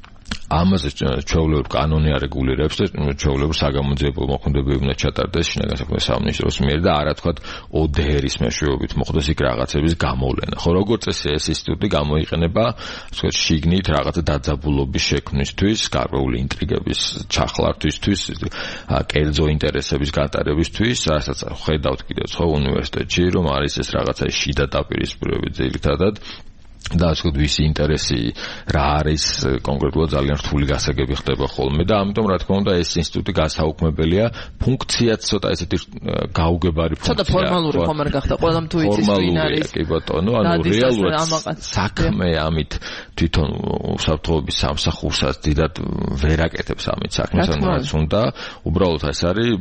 ამაზე ჩვეულებრივ კანონი არეგულირებს და ჩვეულებრივ საგამოძიებო მოქმედებები უნდა ჩატარდეს შინაგან საქმეთა სამინისტროს მიერ და არა თქვათ ODR-ის მეშვეობით მოხდეს იქ რაღაცების გამოვლენა. ხო, როგორც წესი ეს ინსტიტუტი გამოიყენება, ასე ვთქვათ, შიგნით რაღაცა დაძაბულობის შექმნისთვის, გარკვეული ინტრიგების ჩახლართვისთვის, კერძო ინტერესების გატარებისთვის, რასაც ხედავთ კიდევ ხო უნივერსიტეტში, რომ არის ეს რაღაცა შიდა დაპირისპირებები ძირითადად და ასე ვისი ინტერესი რა არის კონკრეტულად ძალიან რთული გასაგები ხდება ხოლმე და ამიტომ რა თქმა უნდა ეს ინსტიტუტი გასაუქმებელია, ფუნქციაც ცოტა ესეთი გაუგებარი ფუნქცია. ცოტა ფორმალური ხომ არ გახდა, ყველამ თუ იცის ვინ არის. კი ბატონო, ანუ რეალურად საქმე ამით თვითონ უსაფრთხოების სამსახურსაც დიდად ვერ აკეთებს ამით საქმეს, ანუ რაც უნდა, უბრალოდ ეს არის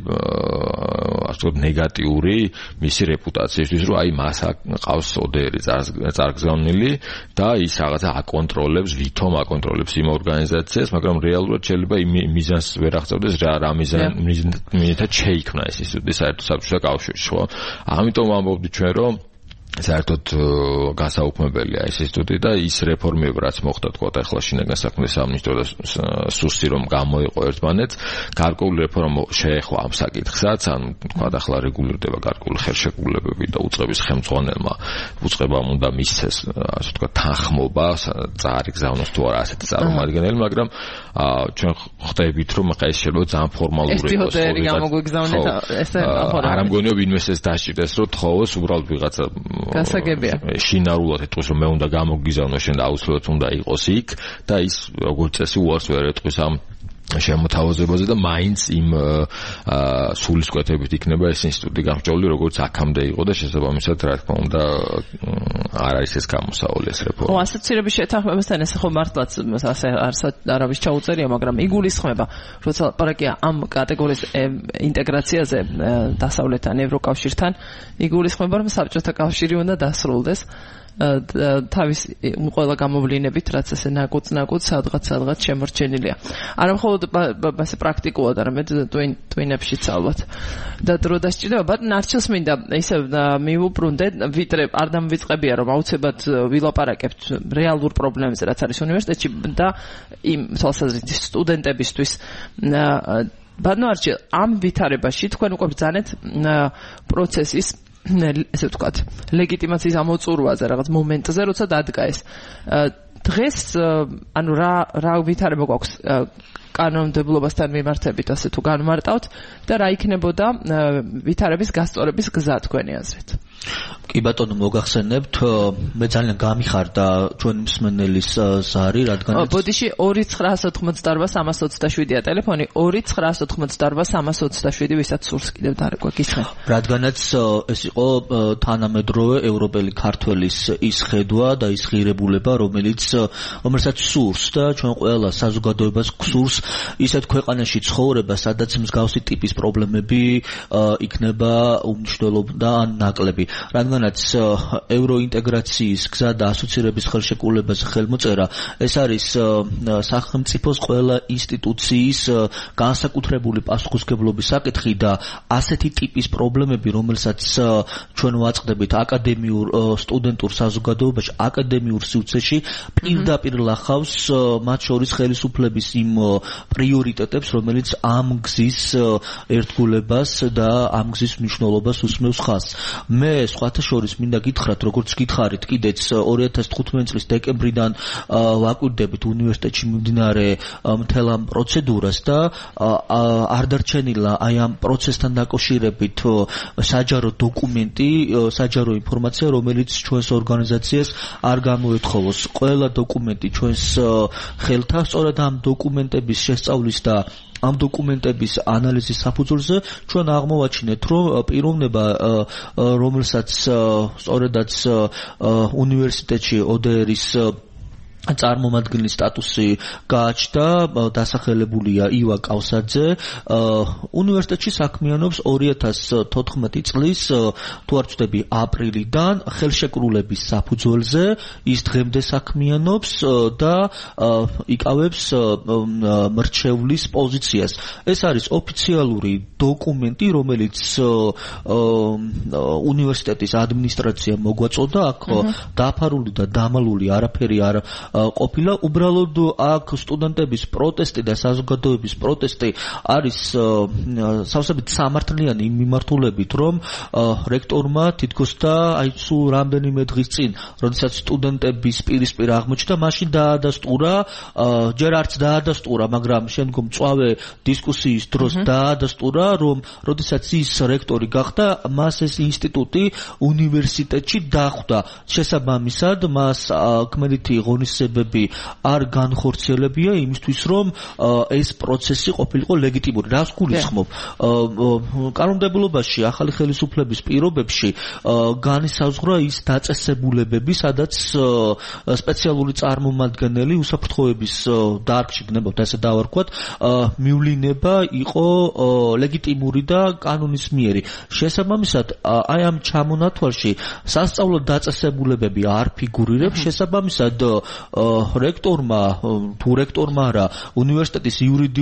ასე ვთქვათ ნეგატიური მისი რეპუტაციისთვის, რომ აი მას ყავს ODR-ი წარგზავნილი და ის რაღაცა აკონტროლებს, ვითომ აკონტროლებს იმ ორგანიზაციას, მაგრამ რეალურად შეიძლება იმ მიზანს ვერ აღწევდეს, რა მიზნით შეიქმნა ეს ინსტიტუტი საერთო საბჭოთა კავშირში, ხო? ამიტომ ვამბობდი ჩვენ, რომ საერთოდ გასაუქმებელია ეს ინსტიტუტი და ის რეფორმები, რაც მოხდა თქვა ახლა შინაგან საქმეთა სამინისტრო და სუსტი რომ გამოიყო ერთმანეთს, გარკვეული რეფორმა შეეხო ამ საკითხსაც, ანუ თქვა ახლა რეგულირდება გარკვეული ხელშეკრულებები და უწყების ხელმძღვანელმა უწყებამ უნდა მისცეს, ასე ვთქვა, თანხმობა, წარიგზავნოს თუ არა ასეთი წარმომადგენელი, მაგრამ ჩვენ ხვდებით, რომ ეს შეიძლება ძალიან ფორმალური იყოს. ეს ODR-ი გამოგვიგზავნეთ, ესე არ მგონია ვინმეს ეს დასჭირდეს, რომ თხოვოს უბრალოდ ვიღაცა გასაგებია. შინაარულად ეთქვის, რომ მე უნდა გამოგიზავნო შენ და აუცილებლად უნდა იყოს იქ და ის როგორც წესი უარს ვერ ეთქვის ამ შემოთავაზებაზე და მაინც იმ სულისკვეთებით იქნება ეს ინსტიტუტი გამჭოლი, როგორც აქამდე იყო და შესაბამისად რა თქმა უნდა არ არის ეს გამოსავალი ეს რეფორმა. ასოცირების შეთანხმებასთან ესე ხო მართლაც ასე არავის ჩაუწერია, მაგრამ იგულისხმება, როცა ლაპარაკია ამ კატეგორიის ინტეგრაციაზე დასავლეთთან, ევროკავშირთან, იგულისხმება, რომ საბჭოთა კავშირი უნდა დასრულდეს თავის ყველა გამოვლინებით, რაც ესე ნაკუც სადღაც შემორჩენილია. არა მხოლოდ ასე პრაქტიკულად, არამედ ტვინებშიც ალბათ. და დრო დასჭირდება, ბატონ არჩილს მინდა ისე მივუბრუნდე, ვიდრე არ დამვიწყებია, რომ აუცილებლად ვილაპარაკებთ რეალურ პრობლემებზე, რაც არის უნივერსიტეტში და იმ თვალსაზრისით სტუდენტებისთვის. ბატონ არჩილ, ამ ვითარებაში თქვენ უკვე ბრძანეთ პროცესის ესე ვთქვათ, ლეგიტიმაციის ამოწურვაზე რაღაც მომენტზე, როცა დადგა ეს. დღეს ანუ რა ვითარება გვაქვს კანონმდებლობასთან მიმართებით ასე თუ განმარტავთ და რა იქნებოდა ვითარების გასწორების გზა თქვენი აზრით? კი ბატონო მოგახსენებთ მე ძალიან გამიხარდა ჩვენი მსმენელის ზარი რადგანაც ბოდიში 2988327-ია ტელეფონი 2988327 ვისაც სურს კიდევ დარეკვა გისხენ რადგანაც ეს იყო თანამედროვე ევროპელი ქართველის ის ხედვა და ის ღირებულება რომელსაც სურს და ჩვენ ყველა საზოგადოებას გსურს ისეთ ქვეყანაში ცხოვრება სადაც მსგავსი ტიპის პრობლემები იქნება უმნიშვნელო და ნაკლები რადგანაც ევროინტეგრაციის გზა და ასოცირების ხელშეკრულებაზე ხელმოწერა ეს არის სახელმწიფოს ყველა ინსტიტუციის განსაკუთრებული პასუხისმგებლობის საკითხი და ასეთი ტიპის პრობლემები რომელსაც ჩვენ ვაწყდებით აკადემიურ სტუდენტურ საზოგადოებაში აკადემიურ სივრცეში პირდაპირ ლახავს მათ შორის ხელისუფლების იმ პრიორიტეტებს რომელიც ამ გზის ერთგულებას და ამ გზის მნიშვნელობას უსმევს ხაზს მე სხვათა შორის მინდა გითხრათ როგორც გითხარით კიდეც 2015 წლის დეკემბრიდან ვაკვირდებით უნივერსიტეტში მიმდინარე მთელ ამ პროცედურას და არ დარჩენილა აი ამ პროცესთან დაკავშირებით საჯარო დოკუმენტი საჯარო ინფორმაცია რომელიც ჩვენს ორგანიზაციას არ გამოეთხოვოს ყველა დოკუმენტი ჩვენს ხელთან სწორედ ამ დოკუმენტების შესწავლის და ამ დოკუმენტების ანალიზის საფუძველზე ჩვენ აღმოვაჩინეთ რომ პიროვნება რომელსაც სწორედაც უნივერსიტეტში ODR-ის წარმომადგენლის სტატუსი გააჩნდა დასახელებულია ივა კავსაძე უნივერსიტეტში საქმიანობს 2014 წლის თუ არ ვცდები აპრილიდან ხელშეკრულების საფუძველზე ის დღემდე საქმიანობს და იკავებს მრჩევლის პოზიციას ეს არის ოფიციალური დოკუმენტი რომელიც უნივერსიტეტის ადმინისტრაციამ მოგვაწოდა აქ დაფარული და დამალული არაფერი არ ყოფილა უბრალოდ აქ სტუდენტების პროტესტი და საზოგადოების პროტესტი არის სავსებით სამართლიანი იმ მიმართულებით რომ რექტორმა თითქოს და აი სულ რამდენიმე დღის წინ როდესაც სტუდენტების პირისპირ აღმოჩნდა მაშინ დაადასტურა ჯერ არც დაადასტურა მაგრამ შემდგომ წვავე დისკუსიის დროს დაადასტურა რომ როდესაც ის რექტორი გახდა მას ეს ინსტიტუტი უნივერსიტეტში დახვდა შესაბამისად მას კმერითი ღონისძიებები არ განხორციელებია იმისთვის რომ ეს პროცესი ყოფილიყო ლეგიტიმური რას გულისხმობ კანონმდებლობაში ახალი ხელისუფლების პირობებში განისაზღვრა ის დაწესებულებები სადაც სპეციალური წარმომადგენელი უსაფრთხოების დარგში გნებავთ ასე დავარქვათ მივლინება იყო ლეგიტიმური და კანონისმიერი შესაბამისად აი ამ ჩამონათვალში სასწავლო დაწესებულებები არ ფიგურირებს შესაბამისად რექტორმა თუ რექტორმა რა უნივერსიტეტის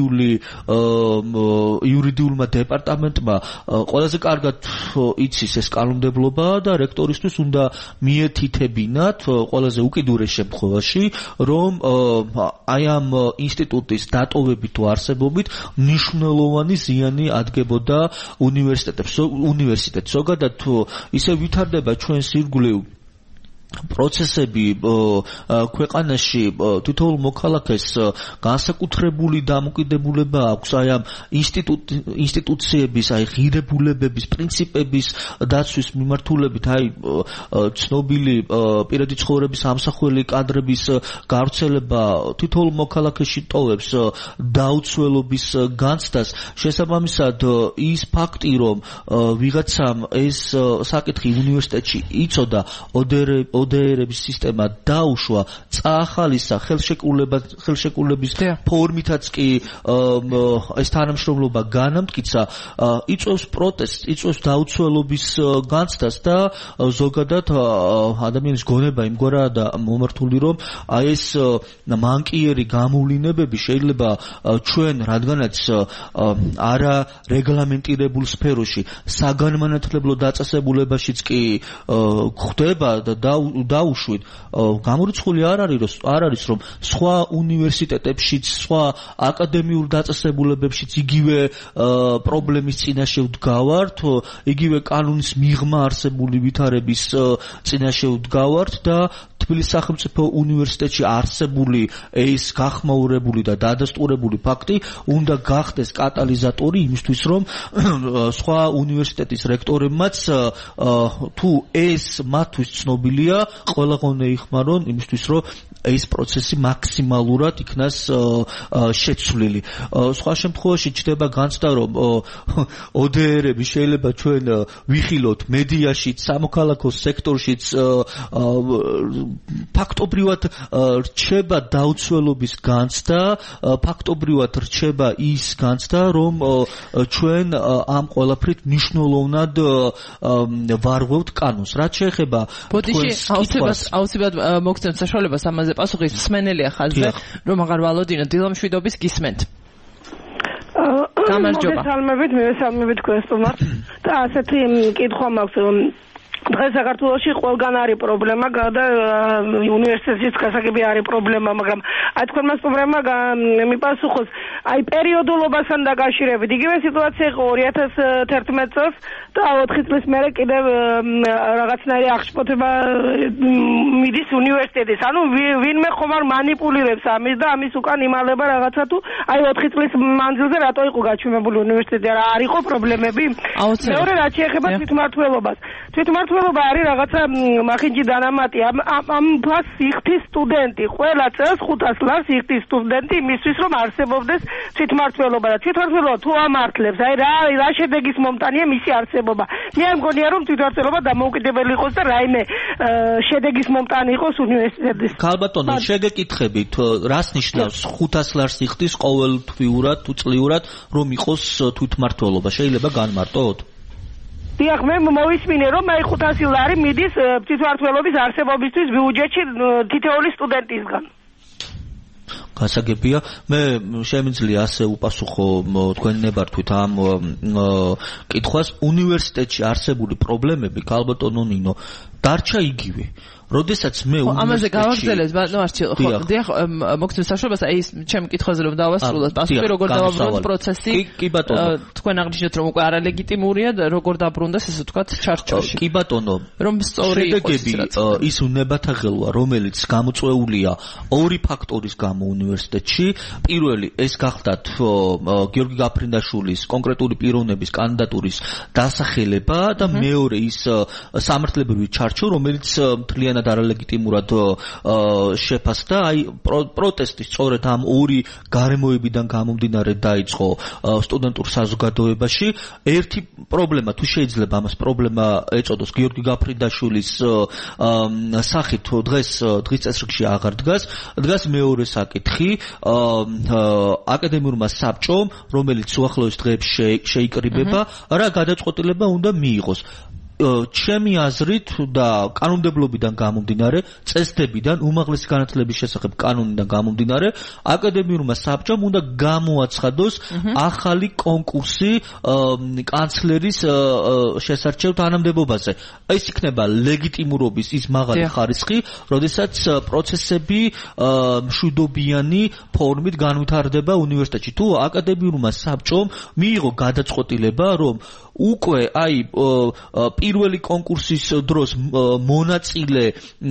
იურიდიულმა დეპარტამენტმა ყველაზე კარგად იცის ეს კანონმდებლობა და რექტორისთვის უნდა მიეთითებინათ ყველაზე უკიდურეს შემთხვევაში რომ აი ამ ინსტიტუტის დატოვებით თუ არსებობით მნიშვნელოვანი ზიანი ადგებოდა უნივერსიტეტს ზოგადად ისე ვითარდება ჩვენს ირგვლივ პროცესები ქვეყანაში თითოეულ მოქალაქეს განსაკუთრებული დამოკიდებულება აქვს აი ამ ინსტიტუციების აი ღირებულებების პრინციპების დაცვის მიმართულებით აი ცნობილი პირადი ცხოვრების ამსახველი კადრების გავრცელება თითოეულ მოქალაქეში ტოვებს დაუცველობის განცდას შესაბამისად ის ფაქტი რომ ვიღაცამ ეს საკითხი უნივერსიტეტში იცოდა ODR-ების სისტემა დაუშვა, წაახალისა ხელშეკრულების ფორმითაც კი ეს თანამშრომლობა განამტკიცა, იწვევს პროტესტს, იწვევს დაუცველობის განცდას და ზოგადად ადამიანის გონება იმგვარაა და მომართული რომ აი ეს მანკიერი გამოვლინებები შეიძლება ჩვენ რადგანაც არა რეგლამენტირებულ სფეროში საგანმანათლებლო დაწესებულებაშიც კი ხდება და დაუშვით გამორიცხული არ არის რომ სხვა უნივერსიტეტებშიც სხვა აკადემიურ დაწესებულებებშიც იგივე პრობლემის წინაშე ვდგავართ იგივე კანონის მიღმა არსებული ვითარების წინაშე ვდგავართ და თბილისის სახელმწიფო უნივერსიტეტში არსებული ეს გახმაურებული და დადასტურებული ფაქტი უნდა გახდეს კატალიზატორი იმისთვის, რომ სხვა უნივერსიტეტის რექტორებმაც თუ ეს მათთვის ცნობილია, ყველაგონე იხმარონ იმისთვის, რომ ეს პროცესი მაქსიმალურად იქნას შეცვლილი. სხვა შემთხვევაში ჩდება განცდა, რომ ODR-ები შეიძლება ჩვენ ვიხილოთ მედიაშიც, სამოქალაქო სექტორშიც, ფაქტობრივად რჩება დაუცველობის განცდა, ფაქტობრივად რჩება ის განცდა, რომ ჩვენ ამ ყველაფრით მნიშვნელოვნად ვარღვევთ კანონს. რაც შეეხება აუცილებლად მოგცემთ საშუალებას ამაზე პასუხის მსმენელია ხაზზე, რომ აღარ ვალოდინო დილამშვიდობის გისმენთ. გამარჯობა. მივესალმებით თქვენ სტუმარს და ასეთი კითხვა მაქვს. დღეს საქართველოში ყველგან არის პრობლემა და უნივერსიტეტის გასაგები არის პრობლემა, მაგრამ აი თქვენმა სტუმრებმა მიპასუხოს აი პერიოდულობასთან დაკავშირებით. იგივე სიტუაცია იყო 2011 წელს და 4 წლის მერე კიდევ რაღაცნაირი აღშფოთება მიდის უნივერსიტეტის. ანუ ვინმე ხომ არ მანიპულირებს ამის და ამის უკან იმალება რაღაცა თუ აი 4 წლის მანძილზე რატო იყო გაჩვენებული უნივერსიტეტი, არ იყო პრობლემები. მეორე რაც შეეხება თვითმმართველობას. თვითმმართველობა არის რაღაცა მახინჯი დანამატი. ამ ფასს იხდის სტუდენტი. ყველა წელს 500 ლარს იხდის სტუდენტი იმისთვის, რომ არსებობდეს თვითმმართველობა და თვითმმართველობა თუ ამართლებს, აი რა შედეგის მომტანია მისი არსებობა. მე მგონია, რომ თვითმმართველობა დამოუკიდებელი იყოს და რაიმე შედეგის მომტანი იყოს უნივერსიტეტის. ქალბატონო, შეგეკითხებით, რას ნიშნავს 500 ლარს იხდის ყოველთვიურად თუ წლიურად, რომ იყოს თვითმმართველობა? შეიძლება განმარტოთ? დიახ, მე მოვისმინე, რომ აი 500 ლარი მიდის თვითმმართველობის არსებობისთვის ბიუჯეტში თითოეული სტუდენტისგან. გასაგებია, მე შემიძლია ასე უპასუხო თქვენ ნებართვით ამ კითხვას. უნივერსიტეტში არსებული პრობლემები, ქალბატონო ნინო, დარჩა იგივე. როდესაც მე ამაზე გავაგრძელეთ, ბატონო არჩილ, ხო, დიახ, მოგცემ საშუალებას, აი ეს ჩემ კითხვაზე რომ დავასრულოთ, პასუხი როგორ დავაბრუნოთ პროცესი. კი ბატონო. თქვენ აღნიშნეთ, რომ უკვე არალეგიტიმურია და როგორ დაბრუნდეს, ესე ვთქვათ, ჩარჩოში. კი ბატონო. რომ სწორი იყოს ის უნებათაღელვა, რომელიც გამოწვეულია ორი ფაქტორის გამო უნივერსიტეტში. პირველი, ეს გახდათ გიორგი გაფრინდაშვილის კონკრეტული პიროვნების კანდიდატურის დასახელება და მეორე ის სამართლებრივი ჩარჩო, რომელიც მთლიანად არალეგიტიმურად შეფასდა. აი პროტესტი სწორედ ამ ორი გარემოებიდან გამომდინარე დაიწყო სტუდენტურ საზოგადოებაში. ერთი პრობლემა, თუ შეიძლება ამას პრობლემა ეწოდოს, გიორგი გაფრინდაშვილის სახით დღეს წესრიგში აღარ დგას მეორე საკითხი, აკადემიურმა საბჭომ, რომელიც უახლოეს დღეებში შეიკრიბება, რა გადაწყვეტილება უნდა მიიღოს. ჩემი აზრით და კანონმდებლობიდან გამომდინარე, წესდებიდან, უმაღლესი განათლების შესახებ კანონიდან გამომდინარე, აკადემიურმა საბჭომ უნდა გამოაცხადოს ახალი კონკურსი კანცლერის შესარჩევ თანამდებობაზე. ეს იქნება ლეგიტიმურობის ის მაღალი ხარისხი, როდესაც პროცესები მშვიდობიანი ფორმით განვითარდება უნივერსიტეტში. თუ აკადემიურმა საბჭომ მიიღო გადაწყვეტილება, რომ უკვე აი პირველი კონკურსის დროს მონაწილე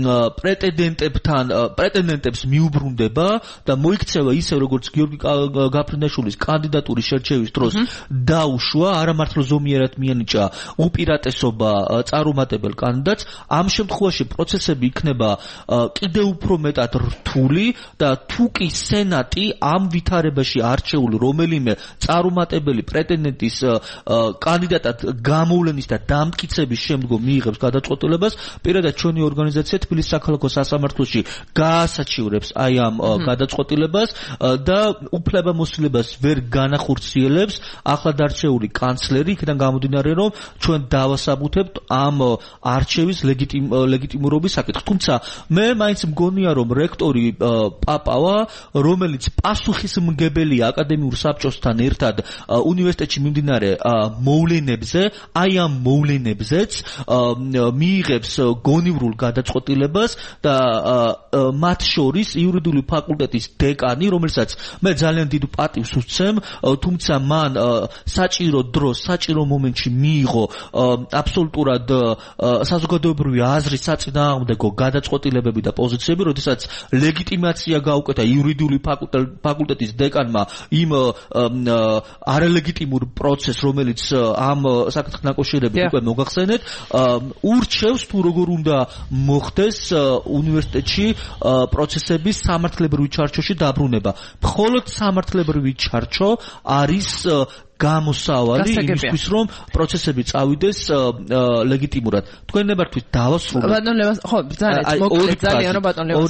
პრეტენდენტებს მიუბრუნდება და მოიქცევა ისე როგორც გიორგი გაფრინდაშვილის კანდიდატურის შერჩევის დროს დაუშვა, არა მართლა ზომიერად მიანიჭა უპირატესობა წარუმატებელ კანდიდატს. ამ შემთხვევაში პროცესები იქნება კიდევ უფრო მეტად რთული და თუ კი სენატი ამ ვითარებაში არჩეული რომელიმე წარუმატებელი პრეტენდენტის კანდიდატად გამოვლენის და დამტკიცების შემდგომ მიიღებს გადაწყვეტილებას, პირადად ჩვენი ორგანიზაცია თბილისის საქალაქო სასამართლოში გაასაჩივრებს აი ამ გადაწყვეტილებას და უფლებამოსილებას ვერ განახორციელებს ახლად არჩეული კანცლერი, იქიდან გამომდინარე, რომ ჩვენ დავასაბუთებთ ამ არჩევის ლეგიტიმურობის საკითხს. თუმცა მე მაინც მგონია, რომ რექტორი პაპავა, რომელიც პასუხისმგებელია აკადემიურ საბჭოსთან ერთად უნივერსიტეტში მიმდინარე მოვლენებზე, აი ამ მოვლენებზე რაზეც მიიღებს გონივრულ გადაწყვეტილებას და მათ შორის იურიდიული ფაკულტეტის დეკანი, რომელსაც მე ძალიან დიდ პატივს ვუცემ, თუმცა მან საჭირო დროს, საჭირო მომენტში მიიღო აბსოლუტურად საზოგადოებრივი აზრის საწინააღმდეგო გადაწყვეტილებები და პოზიციები, როდესაც ლეგიტიმაცია გაუკეთა იურიდიული ფაკულტეტის დეკანმა იმ არალეგიტიმურ პროცესს, რომელიც ამ საკითხთან დაკავშირებით უკვე მოგახსენეთ, ურჩევს თუ როგორ უნდა მოხდეს უნივერსიტეტში პროცესების სამართლებრივი ჩარჩოში დაბრუნება. მხოლოდ სამართლებრივი ჩარჩო არის გამოსავალი იმისთვის, რომ პროცესები წავიდეს ლეგიტიმურად. თქვენ ნებართვით დავასრულოთ. ბატონ ლევას, ხო, ძალიან რომ ბატონ ლევას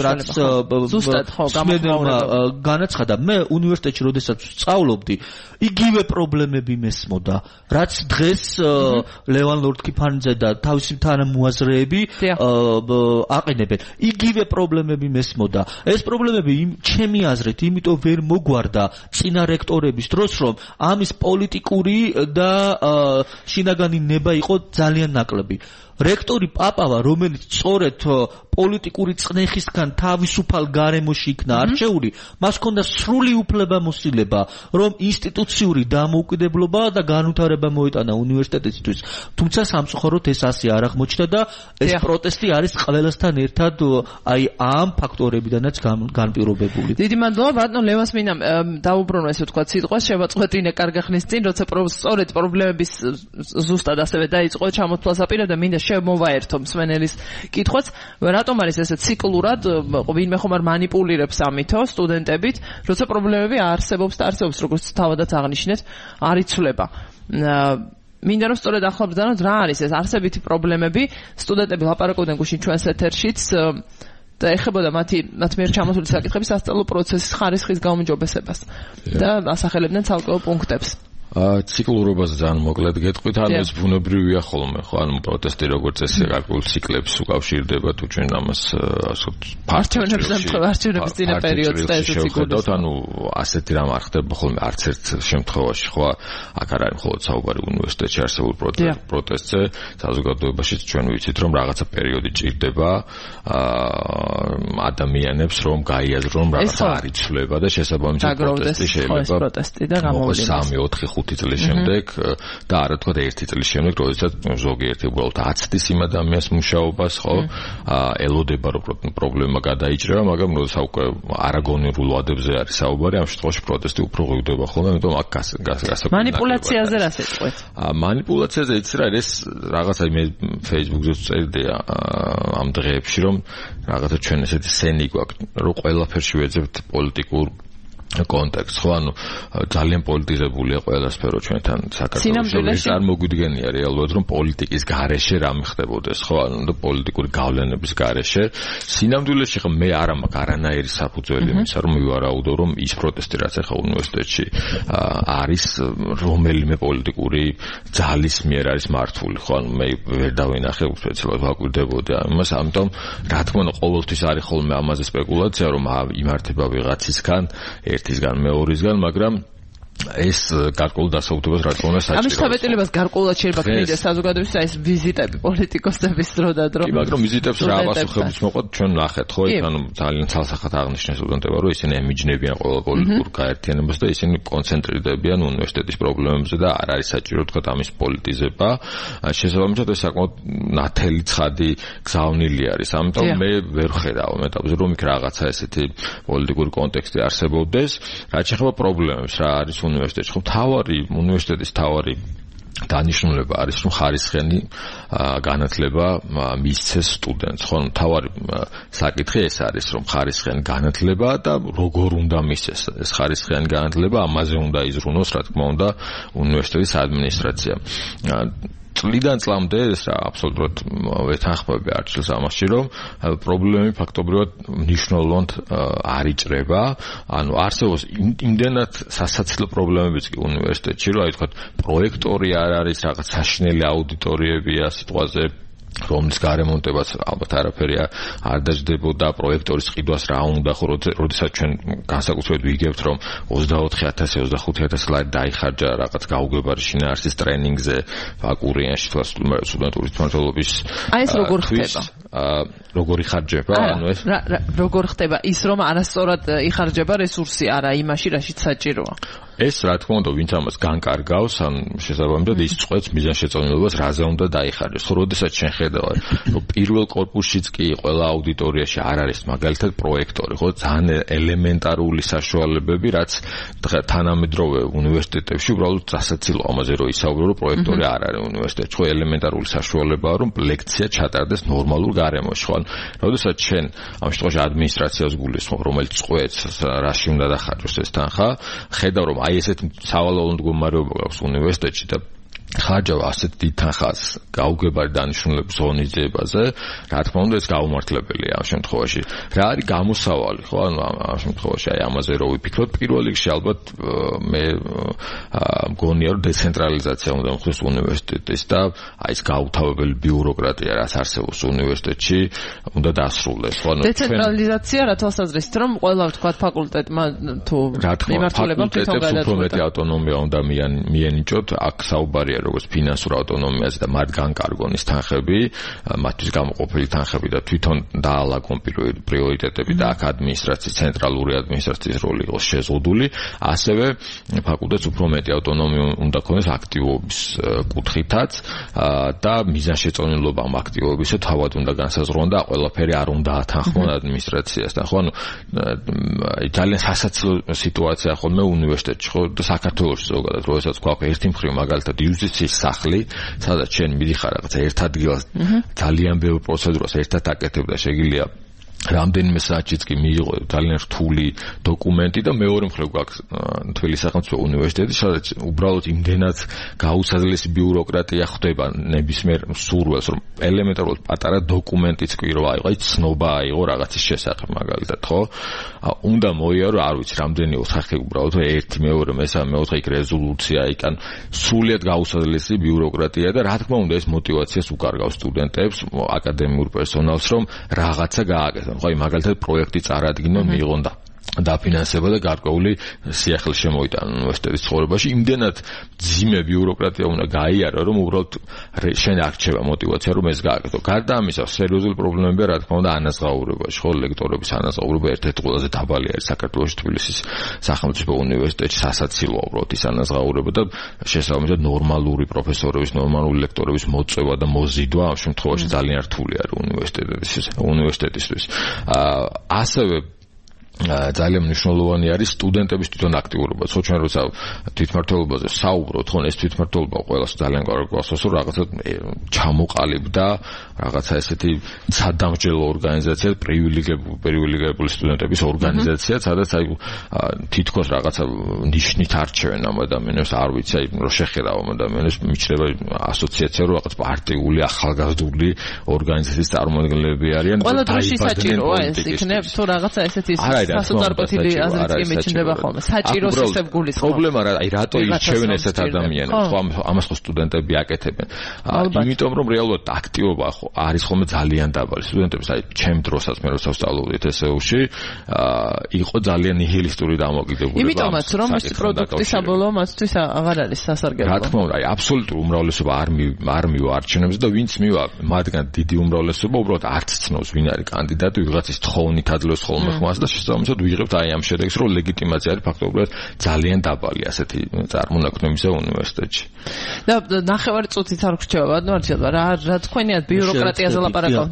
ზუსტად ხო განაცხადა. მე უნივერსიტეტში როდესაც ვსწავლობდი, იგივე პრობლემები მესმოდა, რაც დღეს ლევან ლორდ-კიფანიძე და თავისი თანამოაზრეები აყენებენ. იგივე პრობლემები მესმოდა. ეს პრობლემები ჩემი აზრით იმიტომ ვერ მოგვარდა წინა რექტორების დროს, რომ ამის პოლიტიკური და შინაგანი ნება იყო ძალიან ნაკლები. რექტორი პაპავა, რომელიც სწორედ პოლიტიკური წნეხისგან თავისუფალ გარემოში იქნა არჩეული, მას ჰქონდა სრული უფლებამოსილება, რომ ინსტიტუციური დამოუკიდებლობა და განვითარება მოეტანა უნივერსიტეტისთვის. თუმცა სამწუხაროდ ეს ასე არ აღმოჩნდა და ეს პროტესტი არის ყველასთან ერთად აი ამ ფაქტორებიდანაც განპირობებული. დიდი მადლობა ბატონ ლევას მინდა დაუბრუნო ესე ვთქვათ სიტყვას, შევაწყვეტინე კარგი ხნის წინ, როცა სწორედ პრობლემების ზუსტად ასევე დაიწყო ჩამოთვალსაპირე და მინდა შემოვაერთო მსმენელის კითხვაც, რატომ არის ესე ციკლურად ვინმე ხომ არ მანიპულირებს ამითო სტუდენტებით, როცა პრობლემები არსებობს და არსებობს, როგორც თავადაც აღნიშნეთ, არ იცვლება. მინდა რომ სწორედ ახლა ბრძანოთ რა არის ეს არსებითი პრობლემები, სტუდენტები ლაპარაკობდნენ გუშინ ჩვენს ეთერშიც და ეხებოდა მათ მიერ ჩამოსული საკითხების სასწავლო პროცესის ხარისხის გაუმჯობესებას და ასახელებდნენ ცალკეულ პუნქტებს. ციკლურობაზე ძალიან მოკლედ გეტყვით, ანუ ეს ბუნებრივია ხოლმე, ხო, ანუ პროტესტი როგორც წესი გარკვეულ ციკლებს უკავშირდება, თუ ჩვენ ამას არჩევნების წინა პერიოდს და ესე ციკლებს. ანუ ასეთი რამ არ ხდება ხოლმე არც ერთ შემთხვევაში, ხო, აქ არ არის მხოლოდ საუბარი უნივერსიტეტში არსებულ პროტესტზე, საზოგადოებაშიც ჩვენ ვიცით, რომ რაღაცა პერიოდი ჭირდება ადამიანებს, რომ გაიაზრონ, რაღაცა არ იცვლება და შესაბამისად პროტესტი შეიძლება 3-4 5 წლის შემდეგ და არა თქვა 1 წლის შემდეგ, როდესაც ზოგიერთი უბრალოდ აცდის იმ ადამიანს მუშაობას, ხო? ელოდება რომ პრობლემა გადაიჭრება, მაგრამ როდესაც უკვე არაგონიურულ ვადებზე არის საუბარი, ამ შემთხვევაში პროტესტი უფრო ღვივდება ხოლმე, ამიტომ აქ გასაკუთრებით მანიპულაციაზე რა სიტყვით? მანიპულაციაზე იცი რა, ეს რაღაცა მე Facebook-ზე წერდი ამ დღეებში, რომ რაღაცა ჩვენ ესეთი სენი გვაქვს, რომ ყველაფერში ვეძებთ პოლიტიკურ კონტექსტს, ხო, ანუ ძალიან პოლიტიზებულია ყველა სფერო ჩვენთან საქართველოს. არ მოგვიდგენია რეალურად, რომ პოლიტიკის გარეშე რამე ხდებოდეს, ხო, ანუ პოლიტიკური გავლენების გარეშე. სინამდვილეში ხო მე არ მაქვს არანაირი საფუძველი იმისა, რომ მივარაუდო, რომ ის პროტესტი, რაც ახლა უნივერსიტეტში არის, რომელიმე პოლიტიკური ძალის მიერ არის მართული, ხო, ანუ მე ვერ დავინახე სპეციალურად ვაკვირდებოდი ამას, ამიტომ რა თქმა უნდა ყოველთვის არის ხოლმე ამაზე სპეკულაცია, რომ იმართება ვიღაცისგან ერთისგან მეორისგან, მაგრამ ეს გარკვეულ დასაუბრებას რა თქმა უნდა საჭიროა. ამის შთაბეჭდილებას გარკვეულად შეიძლება ქმნიდეს საზოგადოებისთვის ეს ვიზიტები პოლიტიკოსების დრო და დრო. კი, მაგრამ ვიზიტებს რა პასუხებს მოყვათ, ჩვენ ნახეთ, ხო, ანუ ძალიან ცალსახად აღნიშნეს სტუდენტებმა, რომ ისინი ემიჯნებიან ყოველ პოლიტიკურ გაერთიანებას და ისინი კონცენტრირდებიან უნივერსიტეტის პრობლემებზე და არ არის საჭირო თქვა ამის პოლიტიზება. შესაბამისად ეს საკმაოდ ნათელი ცხადი გზავნილი არის. ამიტომ მე ვერ ხედავ ამ ეტაპზე, რომ იქ რაღაცა ესეთი პოლიტიკური კონტექსტი არსებობდეს. რაც შეეხება პრობლემებს, რა არის უნივერსიტეტში, ხო, უნივერსიტეტის თავარი დანიშნულება არის, რომ ხარისხიანი განათლება მისცეს სტუდენტს, ხო, თავარი საკითხი ეს არის, რომ ხარისხიანი განათლება და როგორ უნდა მისცეს ეს ხარისხიანი განათლება, ამაზე უნდა იზრუნოს, რა თქმა უნდა, უნივერსიტეტის ადმინისტრაცია. წლიდან წლამდე ეს აბსოლუტურად ვეთანხმები არჩილს ამაში, რომ პრობლემები ფაქტობრივად მნიშვნელოვნად არ იჭრება, ანუ არსებობს იმდენად სასაცილო პრობლემებიც კი უნივერსიტეტში, რომ აი თქვა პროექტორი არ არის, რაღაც საშინელი აუდიტორიებია სიტყვაზე რომლის გარემონტებაც ალბათ არაფერი არ დაждდებოდა პროექტორის ყიდვას რა უნდა ხო როდესაც ჩვენ განსაკუთრებით ვიგებთ რომ 24,000-25,000 ლარი დაიხარჯა რაღაც გაუგებარი შინაარსის ტრენინგზე ვაკურიანში თუ სტუდენტური თვალსაჩინობის აი ეს როგორ ხდება როგორი ხარჯება ანუ ეს როგორ ხდება ის რომ არასწორად იხარჯება რესურსი არა იმაში რაშიც საჭიროა ეს რა თქმა უნდა ვინც ამას განკარგავს ან შესაბამისად ის წვეთს მიზანშეწონილობას რაზე უნდა დაიხარჯოს ხო როდესაც შენ ხედავ რომ პირველ კორპუსშიც კი ყველა აუდიტორიაში არ არის მაგალითად პროექტორი ხო ძალიან ელემენტარული საშუალებები რაც თანამედროვე უნივერსიტეტებში უბრალოდ დასაცილო ამაზე რომ ისაუბრო რომ პროექტორი არ არის უნივერსიტეტში ხო ელემენტარული საშუალებაა რომ ლექცია ჩატარდეს ნორმალურ გარემოში ხო როდესაც შენ ამ შემთხვევაში ადმინისტრაციას გულისხმობ რომელიც წვეთს რაში უნდა დახარჯოს ეს თანხა ხედავ რომ აი ესეთ სავალალო მდგომარეობა აქვს უნივერსიტეტში და ხარჯავ ასეთ დიდ თანხას გაუგებარი დანიშნულების ღონისძიებაზე, რა თქმა უნდა ეს გაუმართლებელია ამ შემთხვევაში. რა არის გამოსავალი, ხო? ანუ ამ შემთხვევაში აი ამაზე რო ვიფიქროთ, პირველ რიგში ალბათ მე მგონია რომ დეცენტრალიზაცია უნდა მოხდეს უნივერსიტეტის და აი ეს გაუთავებელი ბიუროკრატია რაც არსებობს უნივერსიტეტში უნდა დასრულდეს, ხო? ანუ დეცენტრალიზაცია რა თვალსაზრისით რომ ყველა თქვა ფაკულტეტმა თუ მიმართულებამ თვითონ გადაწყვეტა. უფრო ავტონომია უნდა მიენიჭოთ, აქ საუბარია როგორც ფინანსურ ავტონომიაზე და მათ განკარგონ ის თანხები, მათთვის გამოყოფილი თანხები და თვითონ დაალაგონ პრიორიტეტები და აქ ადმინისტრაციის ცენტრალური ადმინისტრაციის როლი იყოს შეზღუდული, ასევე ფაკულტეტს უფრო მეტი ავტონომია უნდა ქონდეს აქტივობის კუთხითაც და მიზანშეწონილობა ამ აქტივობისა თავად უნდა განსაზღვრონ და ყველაფერი არ უნდა ათანხმონ ადმინისტრაციასთან. ხო, ანუ ძალიან სასაცილო სიტუაცია ხოლმე უნივერსიტეტში, ხო, და საქართველოში ზოგადად, როდესაც გვაქვს ერთი მხრივ მაგალითად იუსტიციის სახლი, სადაც შენ მიდიხარ რაღაცა ერთ ადგილას ძალიან ბევრ პროცედურას ერთად აკეთებ და შეგიძლია რამდენიმე საათშიც კი მიიღო ძალიან რთული დოკუმენტი და მეორე მხრივ გვაქვს თბილისის სახელმწიფო უნივერსიტეტი, სადაც უბრალოდ იმდენად გაუცადლესი ბიუროკრატია ხდება ნებისმიერ სურვილს, რომ ელემენტარულად პატარა დოკუმენტიც კი რო აიღო, აი ცნობა აიღო რაღაცის შესახებ მაგალითად, ხო? უნდა მოიარო, არ ვიცი, რამდენი ოთახი უბრალოდ ერთი, მეორე, მესამე, მეოთხე იქ რეზოლუცია, იქან სრულიად გაუცადლესი ბიუროკრატია და რა თქმა უნდა ეს მოტივაციას უკარგავს სტუდენტებს, აკადემიურ პერსონალს, რომ რაღაცა გააკეთონ. ხო, მაგალითად პროექტი წარადგინონ, მიიღონ და დაფინანსება და გარკვეული სიახლე შემოიტანონ უნივერსიტეტის ცხოვრებაში. იმდენად ძიმე ბიუროკრატია უნდა გაიარო, რომ უბრალოდ შენ არ რჩება მოტივაცია, რომ ეს გააკეთო. გარდა ამისა, სერიოზული პრობლემებია, რა თქმა უნდა, ანაზღაურებაში. ხო, ლექტორების ანაზღაურება ერთ-ერთი ყველაზე დაბალი არის საქართველოს თბილისის სახელმწიფო უნივერსიტეტში, სასაცილოა უბრალოდ ის ანაზღაურება და შესაბამისად ნორმალური პროფესორების, ნორმალური ლექტორების მოწვევა და მოზიდვა ამ შემთხვევაში ძალიან რთული არის უნივერსიტეტისთვის. ასევე ძალიან მნიშვნელოვანი არის სტუდენტების თვითონ აქტიურობა. ხო, ჩვენ როცა თვითმმართველობაზე საუბრობთ, ხო, ეს თვითმმართველობა ყველას ძალიან გვახსოვს, რომ რაღაცა ჩამოყალიბდა, რაღაცა ესეთი სადამსჯელო ორგანიზაცია, პრივილეგირებული სტუდენტების ორგანიზაცია, სადაც აი თითქოს რაღაცა ნიშნით არჩევენ ამ ადამიანებს, არ ვიცი, აი რო შეხედავ ამ ადამიანებს, მიჩნდება ასოციაცია, რომ რაღაც პარტიული, ახალგაზრდული ორგანიზაციის წარმომადგენლები არიან. ყველა დროში საჭიროა ეს იქნებ, თუ რაღაცა ესეთი სასწორკვეთილი აზრიც კი მეჩნდება ხოლმე. საჭირო შესებ გულისხმობ. პრობლემა რა, აი რატო ირჩევენ ესეთ ადამიანებს? ხო, ამას ხო სტუდენტები აკეთებენ. იმიტომ რომ რეალურად აქტივობა ხო არის ხოლმე ძალიან დაბალი. სტუდენტებს აი ჩემ დროსაც მე როცა ვსწავლობდი TSU-ში, იყო ძალიან ნიჰილისტური დამოკიდებულება. იმიტომაც რომ ეს პროდუქტი საბოლოო მასთვის აღარ არის სასარგებლო. რა თქმა უნდა, აი აბსოლუტური უმრავლესობა არ მივა არჩევნებზე და ვინც მივა, მათგან დიდი უმრავლესობა უბრალოდ არც ცნობს ვინ არის კანდიდატი, ვიღაცის თხოვნით აძლევს ხოლმე ხმას და შესაბამისად ვიღებთ აი ამ შედეგს, რომ ლეგიტიმაცია არის ფაქტობრივად ძალიან დაბალი ასეთი წარმონაქმნებისა უნივერსიტეტში. და ნახევარი წუთით არ გრჩება, ბატონო, რა თქვენიათ ბიუროკრატიაზე ლაპარაკობ.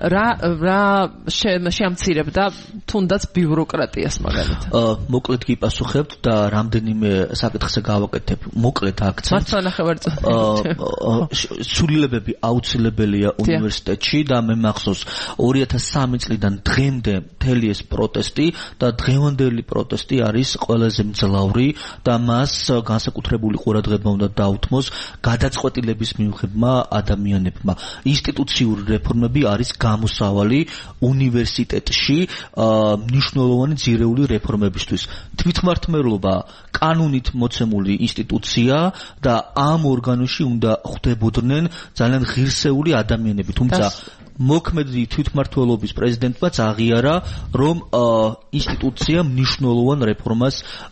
რა შეამცირებდა თუნდაც ბიუროკრატიას მაგალითად. მოკლედ გიპასუხებთ და რამდენიმე საკითხზე გავაკეთებ. მოკლედ აქცენტს. მართლა ნახევარი წუთით. სრულილებები აუცილებელია უნივერსიტეტში და მე მახსოვს 2003 წლიდან დღემდე მთელი ეს პროტესტი პროცესი და დღევანდელი პროტესტი არის ყველაზე მძლავრი და მას განსაკუთრებული ყურადღება უნდა დაუთმოს გადაწყვეტილების მიუხედავად ადამიანებმა. ინსტიტუციური რეფორმები არის გამოსავალი უნივერსიტეტში მნიშვნელოვანი ძირეული რეფორმებისთვის. თვითმმართველობა კანონით მოცემული ინსტიტუცია და ამ ორგანოში უნდა ხვდებოდნენ ძალიან ღირსეული ადამიანები, თუმცა მოქმედი თვითმმართველობის პრეზიდენტმაც აღიარა, რომ ინსტიტუცია მნიშვნელოვან რეფორმას